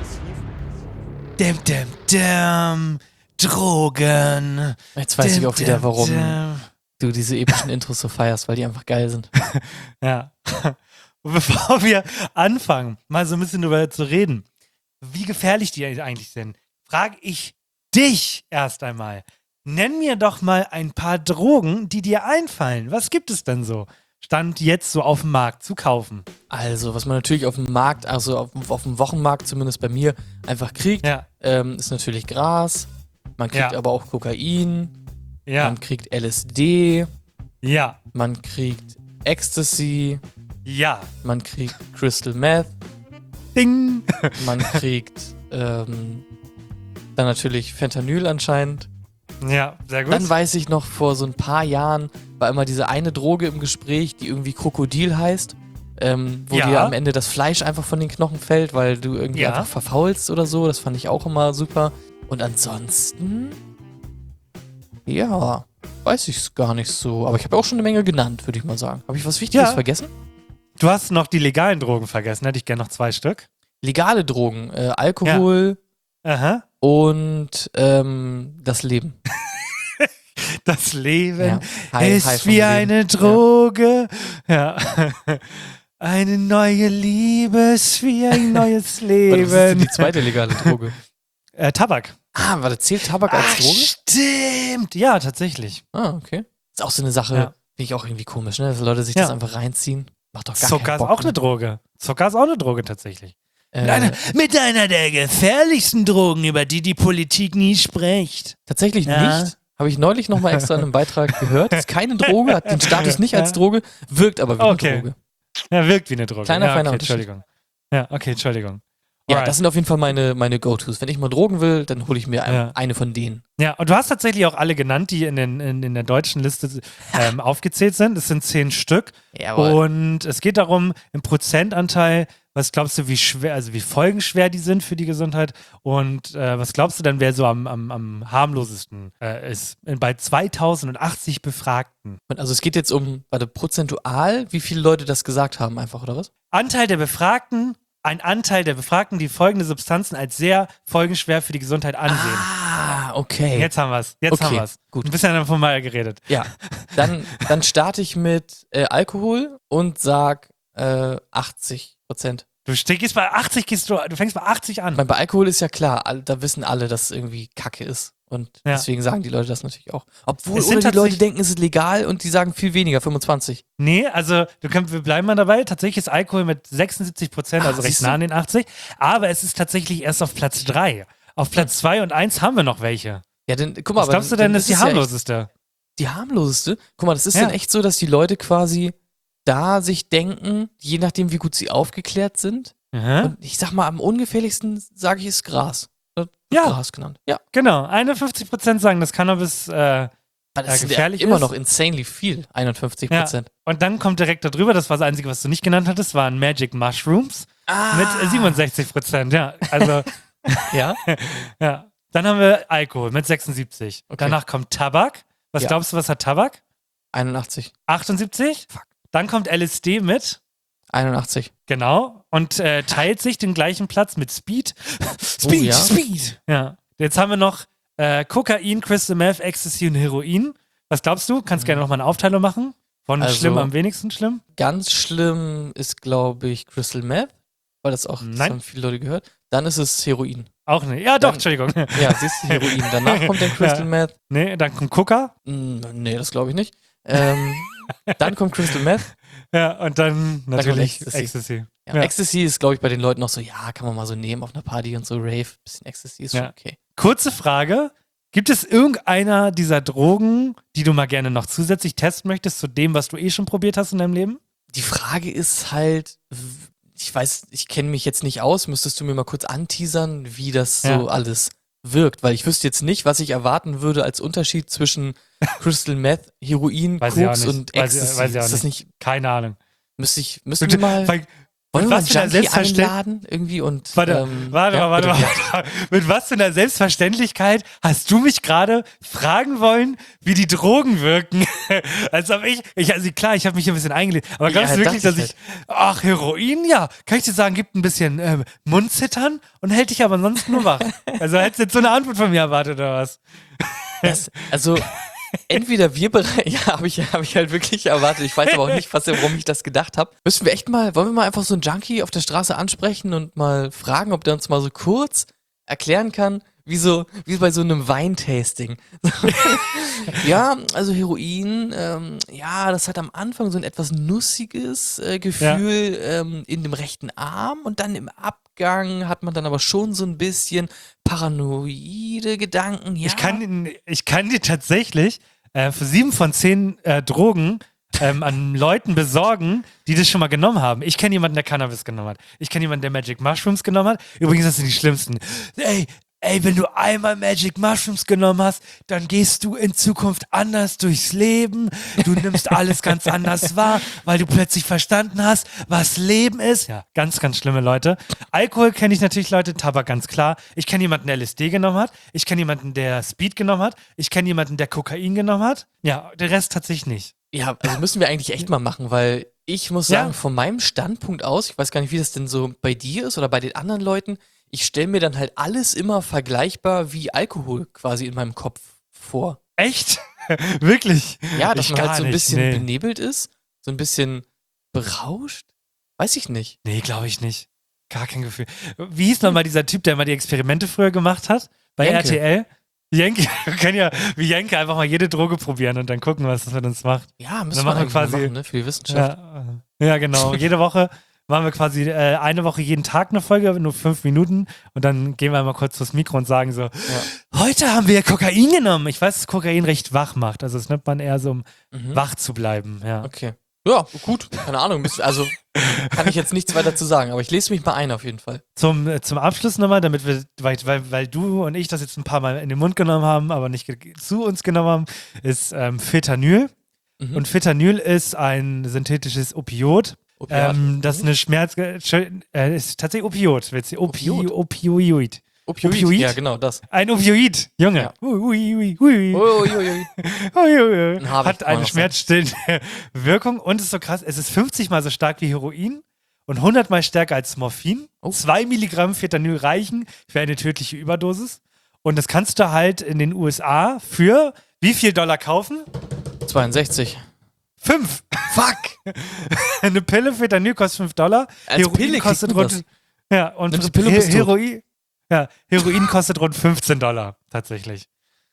Drogen. Jetzt weiß ich auch wieder, warum du diese epischen Intros so feierst, weil die einfach geil sind. Ja. Und bevor wir anfangen, mal so ein bisschen darüber zu reden, wie gefährlich die eigentlich sind, frage ich dich erst einmal. Nenn mir doch mal ein paar Drogen, die dir einfallen. Was gibt es denn so? Stand jetzt so auf dem Markt zu kaufen. Also, was man natürlich auf dem Markt, also auf dem Wochenmarkt zumindest bei mir, einfach kriegt, ist natürlich Gras. Man kriegt aber auch Kokain. Ja. Man kriegt LSD. Ja. Man kriegt Ecstasy. Ja. Man kriegt Crystal Meth. Ding. Man kriegt dann natürlich Fentanyl anscheinend. Ja, sehr gut. Dann weiß ich noch, vor so ein paar Jahren war immer diese eine Droge im Gespräch, die irgendwie Krokodil heißt, wo dir am Ende das Fleisch einfach von den Knochen fällt, weil du irgendwie einfach verfaulst oder so. Das fand ich auch immer super. Und ansonsten, ja, weiß ich es gar nicht so. Aber ich habe auch schon eine Menge genannt, würde ich mal sagen. Habe ich was Wichtiges vergessen? Du hast noch die legalen Drogen vergessen. Hätte ich gerne noch 2 Stück. Legale Drogen, Alkohol und das Leben. Das Leben High ist wie eine Droge. Ja. Eine neue Liebe ist wie ein neues Leben. Was ist denn die zweite legale Droge? Tabak. Warte, zählt Tabak als Droge? Stimmt. Ja, tatsächlich. Okay. Ist auch so eine Sache, finde ich auch irgendwie komisch, ne? Dass Leute sich das einfach reinziehen. Macht doch gar Zucker keinen ist Bock, auch eine Droge. Zucker ist auch eine Droge tatsächlich. Mit einer der gefährlichsten Drogen, über die die Politik nie spricht. Tatsächlich nicht. Habe ich neulich nochmal extra in einem Beitrag gehört. Ist keine Droge, hat den Status nicht als Droge, wirkt aber wie eine Droge. Ja, wirkt wie eine Droge. Kleiner, feiner Unterschied. Entschuldigung. Ja, okay, Entschuldigung. Ja, Alright. das sind auf jeden Fall meine Go-Tos. Wenn ich mal Drogen will, dann hole ich mir eine von denen. Ja, und du hast tatsächlich auch alle genannt, die in der deutschen Liste aufgezählt sind. Es sind 10 Stück. Jawohl. Und es geht darum, im Prozentanteil, was glaubst du, wie schwer, also wie folgenschwer die sind für die Gesundheit? Und was glaubst du dann, wer so am harmlosesten ist? Bei 2080 Befragten. Also es geht jetzt um, prozentual, wie viele Leute das gesagt haben einfach, oder was? Ein Anteil der Befragten, die folgende Substanzen als sehr folgenschwer für die Gesundheit ansehen. Okay. Jetzt haben wir es. Gut. Ein bisschen davon mal geredet. Ja, dann starte ich mit Alkohol und sag 80%. Du fängst bei 80 an. Bei Alkohol ist ja klar, da wissen alle, dass es irgendwie Kacke ist. Und deswegen sagen die Leute das natürlich auch. Obwohl die Leute denken, es ist legal und die sagen viel weniger, 25. Nee, also wir bleiben mal dabei. Tatsächlich ist Alkohol mit 76%, also recht nah an den 80. Aber es ist tatsächlich erst auf Platz 3. Auf Platz 2 und 1 haben wir noch welche. Ja, denn, guck mal, was glaubst du denn, ist die harmloseste? Die harmloseste? Guck mal, das ist dann echt so, dass die Leute quasi da sich denken, je nachdem, wie gut sie aufgeklärt sind. Und ich sag mal, am ungefährlichsten sage ich, ist Gras. Gras genannt. Ja. Genau, 51% sagen, dass Cannabis das gefährlich ist immer ist. noch insanely viel, 51%. Ja. Und dann kommt direkt darüber, das war das Einzige, was du nicht genannt hattest, waren Magic Mushrooms mit 67%. Ja, also ja. Ja. Dann haben wir Alkohol mit 76. Okay. Danach kommt Tabak. Was glaubst du, was hat Tabak? 81. 78? Fuck. Dann kommt LSD mit 81. Genau. Und teilt sich den gleichen Platz mit Speed. Speed. Ja. Jetzt haben wir noch Kokain, Crystal Meth, Ecstasy und Heroin. Was glaubst du? Kannst gerne noch mal eine Aufteilung machen. Von schlimm am wenigsten schlimm? Ganz schlimm ist, glaube ich, Crystal Meth. Weil das haben viele Leute gehört. Dann ist es Heroin. Auch nicht. Ja, doch, Entschuldigung. Ja, siehst du, Heroin. Danach kommt dann Crystal Meth. Nee, dann kommt Coca. Nee, das glaube ich nicht. Dann kommt Crystal Meth. Ja, und dann natürlich Ecstasy. Ecstasy. Ja, Ecstasy ist, glaube ich, bei den Leuten noch so, ja, kann man mal so nehmen auf einer Party und so, Rave. Bisschen Ecstasy ist schon okay. Kurze Frage. Gibt es irgendeiner dieser Drogen, die du mal gerne noch zusätzlich testen möchtest, zu dem, was du schon probiert hast in deinem Leben? Die Frage ist halt, ich kenne mich jetzt nicht aus, müsstest du mir mal kurz anteasern, wie das so alles wirkt, weil ich wüsste jetzt nicht, was ich erwarten würde als Unterschied zwischen Crystal Meth, Heroin, Koks und Ecstasy. Weiß ich auch ist das nicht? Keine Ahnung. Müssten wir mal... Wollen wir mal was einen für einer Junkie einladen irgendwie und Warte mal. Mit was für einer Selbstverständlichkeit hast du mich gerade fragen wollen, wie die Drogen wirken? Als ob klar, ich habe mich hier ein bisschen eingelesen, aber glaubst du wirklich, dass ach, Heroin, ja, kann ich dir sagen, gibt ein bisschen Mundzittern und hält dich aber sonst nur wach. Also hättest du jetzt so eine Antwort von mir erwartet oder was? Entweder habe ich halt wirklich erwartet. Ich weiß aber auch nicht, warum ich das gedacht habe. Wollen wir mal einfach so einen Junkie auf der Straße ansprechen und mal fragen, ob der uns mal so kurz erklären kann, wie bei so einem Weintasting. Ja, also Heroin, das hat am Anfang so ein etwas nussiges Gefühl in dem rechten Arm und dann im Abgang hat man dann aber schon so ein bisschen paranoide Gedanken. Ja. Ich kann dir tatsächlich für 7 von 10 Drogen an Leuten besorgen, die das schon mal genommen haben. Ich kenne jemanden, der Cannabis genommen hat. Ich kenne jemanden, der Magic Mushrooms genommen hat. Übrigens, das sind die schlimmsten. Ey, wenn du einmal Magic Mushrooms genommen hast, dann gehst du in Zukunft anders durchs Leben. Du nimmst alles ganz anders wahr, weil du plötzlich verstanden hast, was Leben ist. Ja, ganz, ganz schlimme Leute. Alkohol kenne ich natürlich, Leute, Tabak ganz klar. Ich kenne jemanden, der LSD genommen hat. Ich kenne jemanden, der Speed genommen hat. Ich kenne jemanden, der Kokain genommen hat. Ja, der Rest tatsächlich nicht. Ja, also müssen wir eigentlich echt mal machen, weil ich muss sagen, von meinem Standpunkt aus, ich weiß gar nicht, wie das denn so bei dir ist oder bei den anderen Leuten, ich stelle mir dann halt alles immer vergleichbar wie Alkohol quasi in meinem Kopf vor. Echt? Wirklich? Ja, dass man halt so ein bisschen benebelt ist, so ein bisschen berauscht. Weiß ich nicht. Nee, glaube ich nicht. Gar kein Gefühl. Wie hieß nochmal dieser Typ, der mal die Experimente früher gemacht hat? Bei Jenke. RTL? Jenke, wir können ja wie Jenke einfach mal jede Droge probieren und dann gucken, was das mit uns macht. Ja, müssen wir eigentlich quasi machen, ne? Für die Wissenschaft. Ja, genau. Jede Woche machen wir quasi eine Woche jeden Tag eine Folge, nur 5 Minuten und dann gehen wir mal kurz vors Mikro und sagen so, heute haben wir Kokain genommen. Ich weiß, dass Kokain recht wach macht. Also das nimmt man eher so, um wach zu bleiben. Ja. Okay. Ja, gut. Keine Ahnung. Also kann ich jetzt nichts weiter zu sagen, aber ich lese mich mal ein auf jeden Fall. Zum Abschluss nochmal, damit wir, weil du und ich das jetzt ein paar Mal in den Mund genommen haben, aber nicht zu uns genommen haben, ist Fentanyl. Und Fentanyl ist ein synthetisches Opiat. Das ist eine ist tatsächlich Opiat. Opioid. Opioid? Ja, genau, das. Ein Opioid, Junge. Ja. Hat eine schmerzstillende Wirkung und ist so krass, es ist 50 mal so stark wie Heroin und 100 mal stärker als Morphin. 2 Milligramm Fentanyl reichen für eine tödliche Überdosis. Und das kannst du halt in den USA für wie viel $? Kaufen? 62. 5. Fuck! Eine Pille Fentanyl kostet $5. Als Heroin Pille kostet rund. Ja, und Nimmst du Pille, bist du tot. Heroin kostet rund $15 tatsächlich.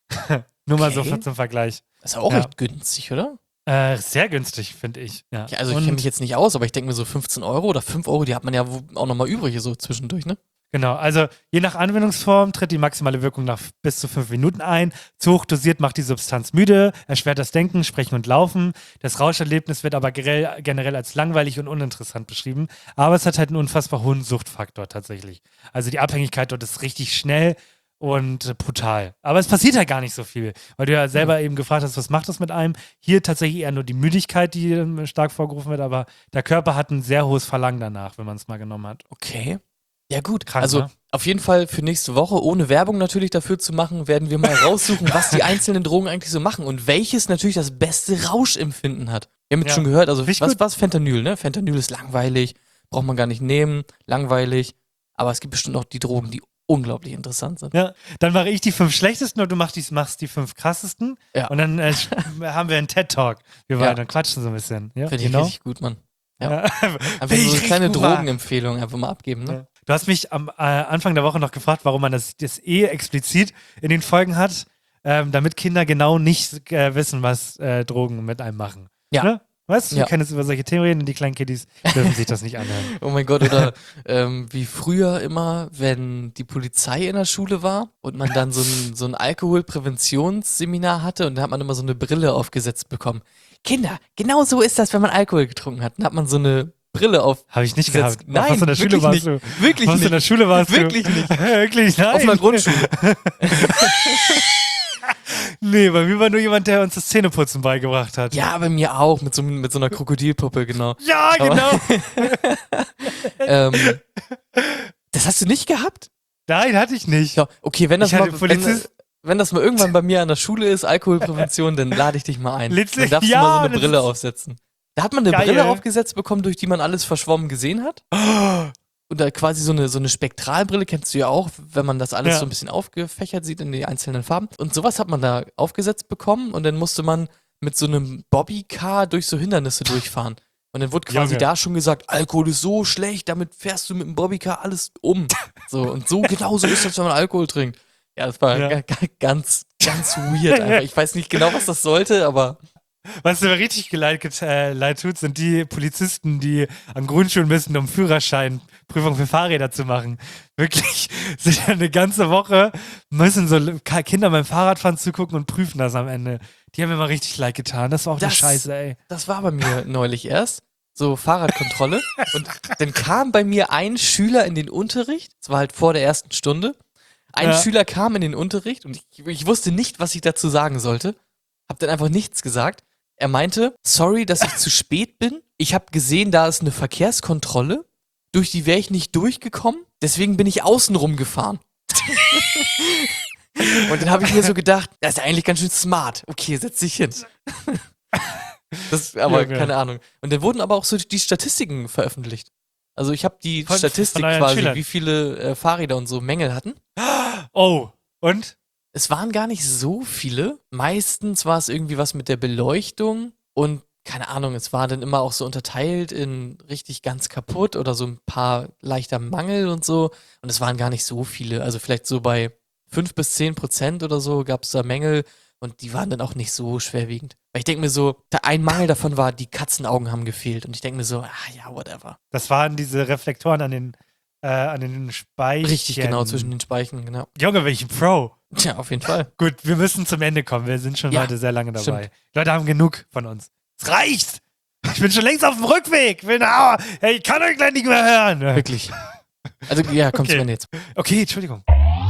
Nur mal so zum Vergleich. Das ist auch echt günstig, oder? Sehr günstig, finde ich. Ja. Also ich kenne mich jetzt nicht aus, aber ich denke mir so 15 Euro oder 5 Euro, die hat man ja auch nochmal übrig, so zwischendurch, ne? Genau, also je nach Anwendungsform tritt die maximale Wirkung nach bis zu 5 Minuten ein. Zu hoch dosiert macht die Substanz müde, erschwert das Denken, Sprechen und Laufen. Das Rauscherlebnis wird aber generell als langweilig und uninteressant beschrieben. Aber es hat halt einen unfassbar hohen Suchtfaktor tatsächlich. Also die Abhängigkeit dort ist richtig schnell und brutal. Aber es passiert halt gar nicht so viel, weil du ja selber eben gefragt hast, was macht das mit einem? Hier tatsächlich eher nur die Müdigkeit, die stark vorgerufen wird, aber der Körper hat ein sehr hohes Verlangen danach, wenn man es mal genommen hat. Okay. Ja gut, Krank, also ne? auf jeden Fall für nächste Woche, ohne Werbung natürlich dafür zu machen, werden wir mal raussuchen, was die einzelnen Drogen eigentlich so machen und welches natürlich das beste Rauschempfinden hat. Wir haben jetzt schon gehört, also was Fentanyl, ne? Fentanyl ist langweilig, braucht man gar nicht nehmen, langweilig, aber es gibt bestimmt auch die Drogen, die unglaublich interessant sind. Ja, dann mache ich die 5 schlechtesten und du machst die 5 krassesten und dann haben wir einen TED-Talk. Wir dann quatschen so ein bisschen. Ja, finde ich richtig gut, Mann. Ja. Einfach so eine kleine Drogenempfehlung einfach mal abgeben, ne? Ja. Du hast mich am Anfang der Woche noch gefragt, warum man das explizit in den Folgen hat, damit Kinder genau nicht wissen, was Drogen mit einem machen. Ja. Ne? Weißt du, wir können jetzt über solche Themen reden und die kleinen Kiddies dürfen sich das nicht anhören. Oh mein Gott, oder wie früher immer, wenn die Polizei in der Schule war und man dann so ein Alkoholpräventionsseminar hatte und da hat man immer so eine Brille aufgesetzt bekommen. Kinder, genau so ist das, wenn man Alkohol getrunken hat. Dann hat man so eine Brille auf. Habe ich nicht gehabt. Nein, was in der Schule warst du? Wirklich was nicht. in der Schule warst Wirklich du? nicht. Wirklich, nein. Auf einer Grundschule. Nee, bei mir war nur jemand, der uns das Zähneputzen beigebracht hat. Ja, bei mir auch, mit so einer Krokodilpuppe, genau. Ja, genau. Das hast du nicht gehabt? Nein, hatte ich nicht. Ja, okay, wenn das Ich hatte mal, Polizist- wenn das mal irgendwann bei mir an der Schule ist, Alkoholprävention, dann lade ich dich mal ein. Dann darfst du Ja, mal so eine das Brille ist aufsetzen. Da hat man eine geil. Brille aufgesetzt bekommen, durch die man alles verschwommen gesehen hat. Und da quasi so eine Spektralbrille kennst du ja auch, wenn man das alles Ja. so ein bisschen aufgefächert sieht in die einzelnen Farben. Und sowas hat man da aufgesetzt bekommen und dann musste man mit so einem Bobbycar durch so Hindernisse durchfahren. Und dann wurde quasi Junge. da schon gesagt, Alkohol ist so schlecht, damit fährst du mit dem Bobbycar alles um. So, und so genauso ist das, wenn man Alkohol trinkt. Ja, das war Ja. ganz weird einfach. Ich weiß nicht genau, was das sollte, aber Was mir richtig leid tut, sind die Polizisten, die an Grundschulen müssen, um Führerscheinprüfung für Fahrräder zu machen. Wirklich, sind ja eine ganze Woche, müssen so Kinder beim Fahrradfahren zugucken und prüfen das am Ende. Die haben mir mal richtig leid getan. Das war auch eine Scheiße, ey. Das war bei mir neulich erst. So Fahrradkontrolle. Und dann kam bei mir ein Schüler in den Unterricht. Das war halt vor der ersten Stunde. Ein Ja. Schüler kam in den Unterricht und ich wusste nicht, was ich dazu sagen sollte. Hab dann einfach nichts gesagt. Er meinte, sorry, dass ich zu spät bin. Ich habe gesehen, da ist eine Verkehrskontrolle. Durch die wäre ich nicht durchgekommen. Deswegen bin ich außenrum gefahren. Und dann habe ich mir so gedacht, das ist ja eigentlich ganz schön smart. Okay, setz dich hin. Aber Junge. keine Ahnung. Und dann wurden aber auch so die Statistiken veröffentlicht. Also ich habe die Von Statistik euren quasi, Schülern? wie viele Fahrräder und so Mängel hatten. Oh, und? Es waren gar nicht so viele. Meistens war es irgendwie was mit der Beleuchtung und keine Ahnung, es war dann immer auch so unterteilt in richtig ganz kaputt oder so ein paar leichter Mangel und so. Und es waren gar nicht so viele. Also vielleicht so bei 5-10% oder so gab es da Mängel und die waren dann auch nicht so schwerwiegend. Weil ich denke mir so, ein Mangel davon war, die Katzenaugen haben gefehlt. Und ich denke mir so, ja, whatever. Das waren diese Reflektoren an den Speichen. Richtig, genau, zwischen den Speichen, genau. Junge, welchen Pro. Tja, auf jeden Fall. Gut, wir müssen zum Ende kommen. Wir sind schon Ja, heute sehr lange dabei. stimmt. Die Leute haben genug von uns. Es reicht! Ich bin schon längst auf dem Rückweg. Hey, ich kann euch gleich nicht mehr hören. Wirklich. Also, ja, komm Okay. zum Ende jetzt. Okay, Entschuldigung.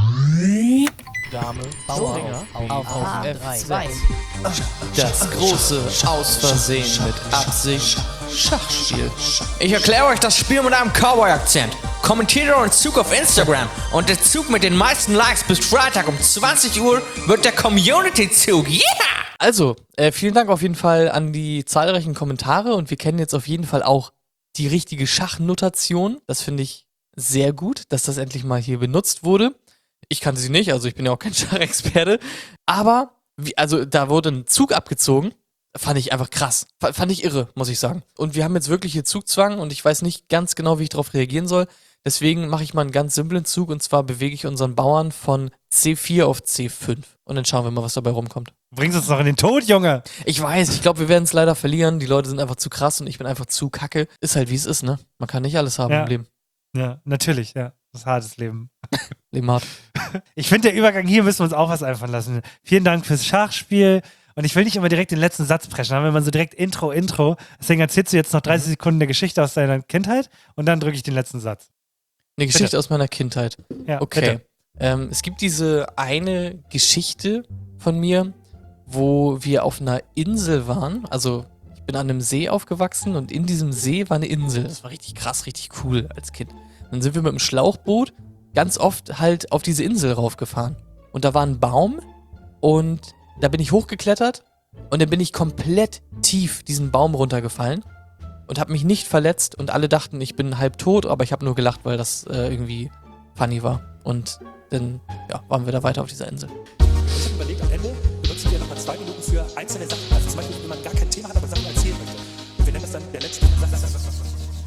Dame Bauer auf F2. Das große Ausversehen mit Absicht Schachspiel. Ich erkläre euch das Spiel mit einem Cowboy-Akzent. Kommentiert euren Zug auf Instagram und der Zug mit den meisten Likes bis Freitag um 20 Uhr wird der Community-Zug. Yeah! Also, vielen Dank auf jeden Fall an die zahlreichen Kommentare und wir kennen jetzt auf jeden Fall auch die richtige Schachnotation. Das finde ich sehr gut, dass das endlich mal hier benutzt wurde. Ich kannte sie nicht, also ich bin ja auch kein Schachexperte. Aber, da wurde ein Zug abgezogen. Fand ich einfach krass. Fand ich irre, muss ich sagen. Und wir haben jetzt wirklich hier Zugzwang und ich weiß nicht ganz genau, wie ich darauf reagieren soll. Deswegen mache ich mal einen ganz simplen Zug und zwar bewege ich unseren Bauern von C4 auf C5. Und dann schauen wir mal, was dabei rumkommt. Du bringst uns noch in den Tod, Junge. Ich weiß, ich glaube, wir werden es leider verlieren. Die Leute sind einfach zu krass und ich bin einfach zu kacke. Ist halt, wie es ist, ne? Man kann nicht alles haben Ja. im Leben. Ja, natürlich, ja. Das ist ein hartes Leben. Leben hart. Ich finde, der Übergang hier müssen wir uns auch was einfallen lassen. Vielen Dank fürs Schachspiel. Und ich will nicht immer direkt den letzten Satz preschen, aber wenn man so direkt Intro. Deswegen erzählst du jetzt noch 30 Sekunden der Geschichte aus deiner Kindheit und dann drücke ich den letzten Satz. Eine Geschichte Bitte. aus meiner Kindheit. Ja, Okay. bitte. Es gibt diese eine Geschichte von mir, wo wir auf einer Insel waren. Also ich bin an einem See aufgewachsen und in diesem See war eine Insel. Das war richtig krass, richtig cool als Kind. Dann sind wir mit dem Schlauchboot ganz oft halt auf diese Insel raufgefahren. Und da war ein Baum und da bin ich hochgeklettert und dann bin ich komplett tief diesen Baum runtergefallen und habe mich nicht verletzt und alle dachten, ich bin halb tot, aber ich habe nur gelacht, weil das irgendwie funny war. Und dann waren wir da weiter auf dieser Insel. Ich habe überlegt, am Ende benutzen wir nochmal 2 Minuten für einzelne Sachen. Also zum Beispiel, wenn man gar kein Thema hat, aber Sachen erzählen möchte. Und wir nennen das dann der letzte Satz.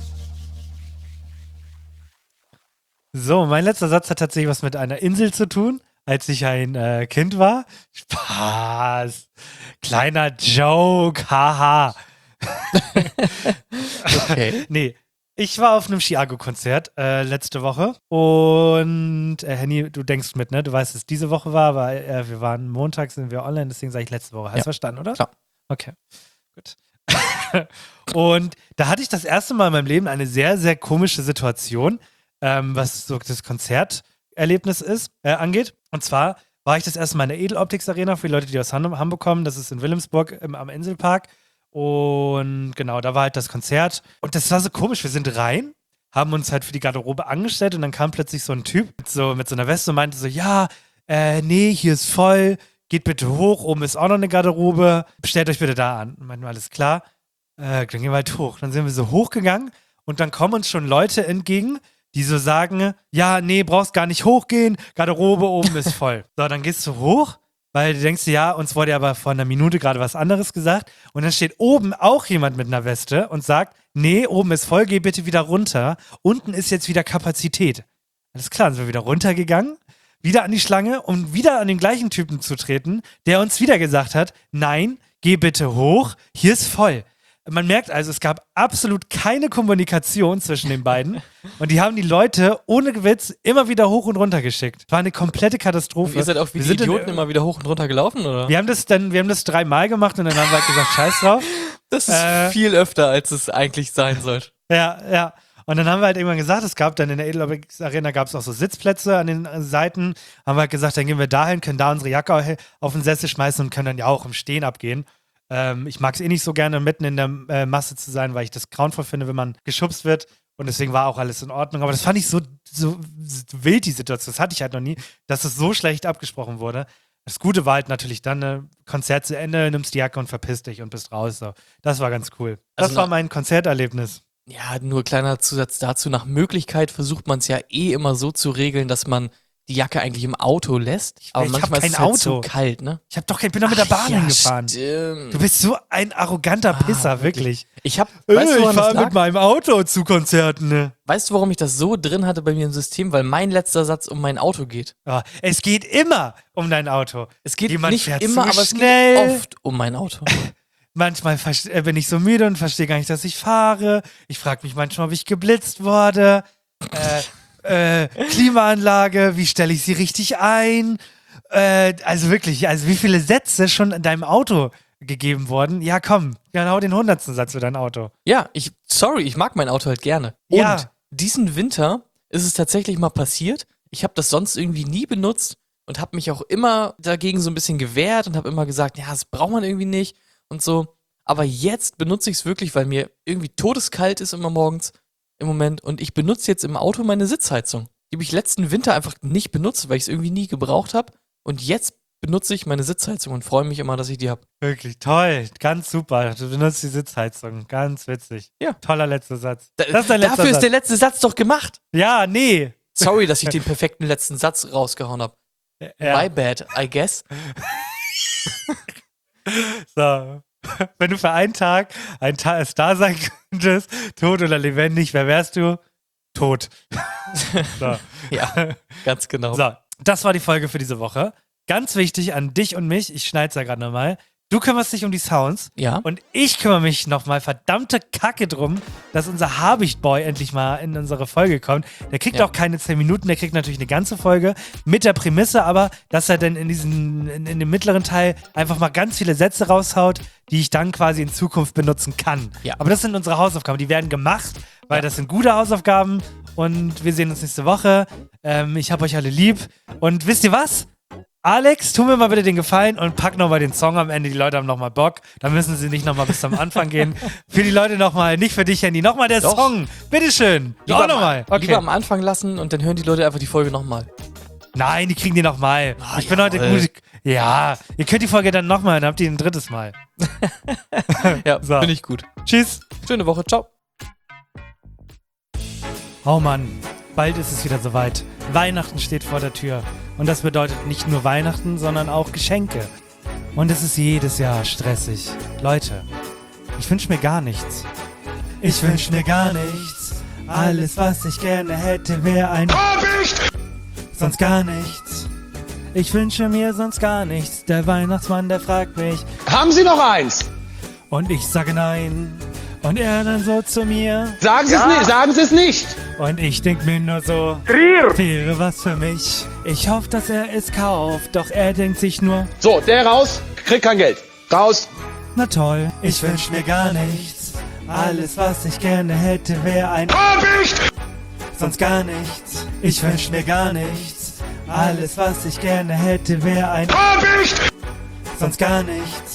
So, mein letzter Satz hat tatsächlich was mit einer Insel zu tun, als ich ein Kind war. Spaß. Kleiner Joke, haha. Okay. Nee, ich war auf einem Chiago-Konzert letzte Woche und Henny, du denkst mit, ne? Du weißt, dass es diese Woche war, weil wir waren Montag, sind wir online, deswegen sage ich letzte Woche. Hast du verstanden, oder? Klar. Okay, gut. Und da hatte ich das erste Mal in meinem Leben eine sehr, sehr komische Situation, was so das Konzerterlebnis angeht. Und zwar war ich das erste Mal in der Edeloptics Arena für die Leute, die aus Hamburg kommen. Das ist in Wilhelmsburg am Inselpark. Und genau, da war halt das Konzert. Und das war so komisch. Wir sind rein, haben uns halt für die Garderobe angestellt und dann kam plötzlich so ein Typ mit so einer Weste und meinte so, ja, nee, hier ist voll, geht bitte hoch, oben ist auch noch eine Garderobe, stellt euch bitte da an. Und meinten wir, alles klar, dann gehen wir halt hoch. Dann sind wir so hochgegangen und dann kommen uns schon Leute entgegen, die so sagen, ja, nee, brauchst gar nicht hochgehen, Garderobe oben ist voll. So, dann gehst du hoch, weil du denkst, ja, uns wurde aber vor einer Minute gerade was anderes gesagt und dann steht oben auch jemand mit einer Weste und sagt, nee, oben ist voll, geh bitte wieder runter, unten ist jetzt wieder Kapazität. Alles klar, dann sind wir wieder runtergegangen, wieder an die Schlange, um wieder an den gleichen Typen zu treten, der uns wieder gesagt hat, nein, geh bitte hoch, hier ist voll. Man merkt also, es gab absolut keine Kommunikation zwischen den beiden und die haben die Leute ohne Witz immer wieder hoch und runter geschickt. War eine komplette Katastrophe. Und ihr seid auch wie die Idioten immer wieder hoch und runter gelaufen, oder? Wir haben das 3-mal gemacht und dann haben wir halt gesagt, scheiß drauf. Das ist viel öfter, als es eigentlich sein sollte. Ja. Und dann haben wir halt irgendwann gesagt, es gab dann in der Edeloptics Arena gab es auch so Sitzplätze an den Seiten. Haben wir halt gesagt, dann gehen wir dahin, können da unsere Jacke auf den Sessel schmeißen und können dann ja auch im Stehen abgehen. Ich mag es nicht so gerne, mitten in der Masse zu sein, weil ich das grauenvoll finde, wenn man geschubst wird. Und deswegen war auch alles in Ordnung. Aber das fand ich so wild, die Situation. Das hatte ich halt noch nie, dass es so schlecht abgesprochen wurde. Das Gute war halt natürlich dann, Konzert zu Ende, nimmst die Jacke und verpisst dich und bist raus. So. Das war ganz cool. Das war mein Konzerterlebnis. Ja, nur kleiner Zusatz dazu. Nach Möglichkeit versucht man es ja immer so zu regeln, dass man die Jacke eigentlich im Auto lässt. Aber manchmal ist es halt zu kalt, ne? Ich bin doch mit der Bahn hingefahren. Stimmt. Du bist so ein arroganter Pisser, wirklich. Ich fahre mit meinem Auto zu Konzerten. Ne? Weißt du, warum ich das so drin hatte bei mir im System? Weil mein letzter Satz um mein Auto geht. Ja, es geht immer um dein Auto. Es geht Jemand nicht fährt immer, zu aber schnell. es geht oft um mein Auto. Manchmal bin ich so müde und verstehe gar nicht, dass ich fahre. Ich frage mich manchmal, ob ich geblitzt wurde. Klimaanlage, wie stelle ich sie richtig ein? Also wirklich, wie viele Sätze schon in deinem Auto gegeben wurden? Ja, komm, genau den 100. Satz für dein Auto. Ja, ich mag mein Auto halt gerne. Ja. Und diesen Winter ist es tatsächlich mal passiert. Ich habe das sonst irgendwie nie benutzt und habe mich auch immer dagegen so ein bisschen gewehrt und habe immer gesagt, ja, das braucht man irgendwie nicht und so. Aber jetzt benutze ich es wirklich, weil mir irgendwie todeskalt ist immer morgens im Moment und ich benutze jetzt im Auto meine Sitzheizung. Die habe ich letzten Winter einfach nicht benutzt, weil ich es irgendwie nie gebraucht habe. Und jetzt benutze ich meine Sitzheizung und freue mich immer, dass ich die habe. Wirklich toll, ganz super. Du benutzt die Sitzheizung, ganz witzig. Ja. Toller letzter Satz. Dafür ist der letzte Satz doch gemacht. Ja, nee. Sorry, dass ich den perfekten letzten Satz rausgehauen habe. Ja. My bad, I guess. So. Wenn du für einen Tag ein Star sein könntest, tot oder lebendig, wer wärst du? Tot. So. Ja, ganz genau. So, das war die Folge für diese Woche. Ganz wichtig an dich und mich, ich schneide es ja gerade nochmal. Du kümmerst dich um die Sounds. Ja. Und ich kümmere mich nochmal verdammte Kacke drum, dass unser Habichtboy endlich mal in unsere Folge kommt. Der kriegt auch keine 10 Minuten, der kriegt natürlich eine ganze Folge mit der Prämisse, aber dass er dann in dem mittleren Teil einfach mal ganz viele Sätze raushaut, die ich dann quasi in Zukunft benutzen kann. Ja. Aber das sind unsere Hausaufgaben, die werden gemacht, weil das sind gute Hausaufgaben und wir sehen uns nächste Woche. Ich hab euch alle lieb und wisst ihr was? Alex, tu mir mal bitte den Gefallen und pack nochmal den Song am Ende. Die Leute haben nochmal Bock. Dann müssen sie nicht nochmal bis zum Anfang gehen. Für die Leute nochmal, nicht für dich, Handy. Nochmal der Song. Bitteschön. Lieber nochmal. Okay. Lieber am Anfang lassen und dann hören die Leute einfach die Folge nochmal. Nein, die kriegen die nochmal. Ich bin heute gut. Ja, ihr könnt die Folge dann nochmal, dann habt ihr ein drittes Mal. Ja, so. Finde ich gut. Tschüss. Schöne Woche. Ciao. Oh Mann, bald ist es wieder soweit. Weihnachten steht vor der Tür. Und das bedeutet nicht nur Weihnachten, sondern auch Geschenke. Und es ist jedes Jahr stressig. Leute, ich wünsche mir gar nichts. Ich wünsche mir gar nichts. Alles, was ich gerne hätte, wäre ein Habicht! Sonst gar nichts. Ich wünsche mir sonst gar nichts. Der Weihnachtsmann, der fragt mich: Haben Sie noch eins? Und ich sage nein. Und er dann so zu mir: Sagen Sie es nicht, sagen Sie es nicht. Und ich denk mir nur so: wäre was für mich. Ich hoffe, dass er es kauft, doch er denkt sich nur: So, der raus, kriegt kein Geld. Raus. Na toll, ich wünsch mir gar nichts. Alles, was ich gerne hätte, wäre ein Habicht! Sonst gar nichts. Ich wünsch mir gar nichts. Alles, was ich gerne hätte, wäre ein Hab ich! sonst gar nichts.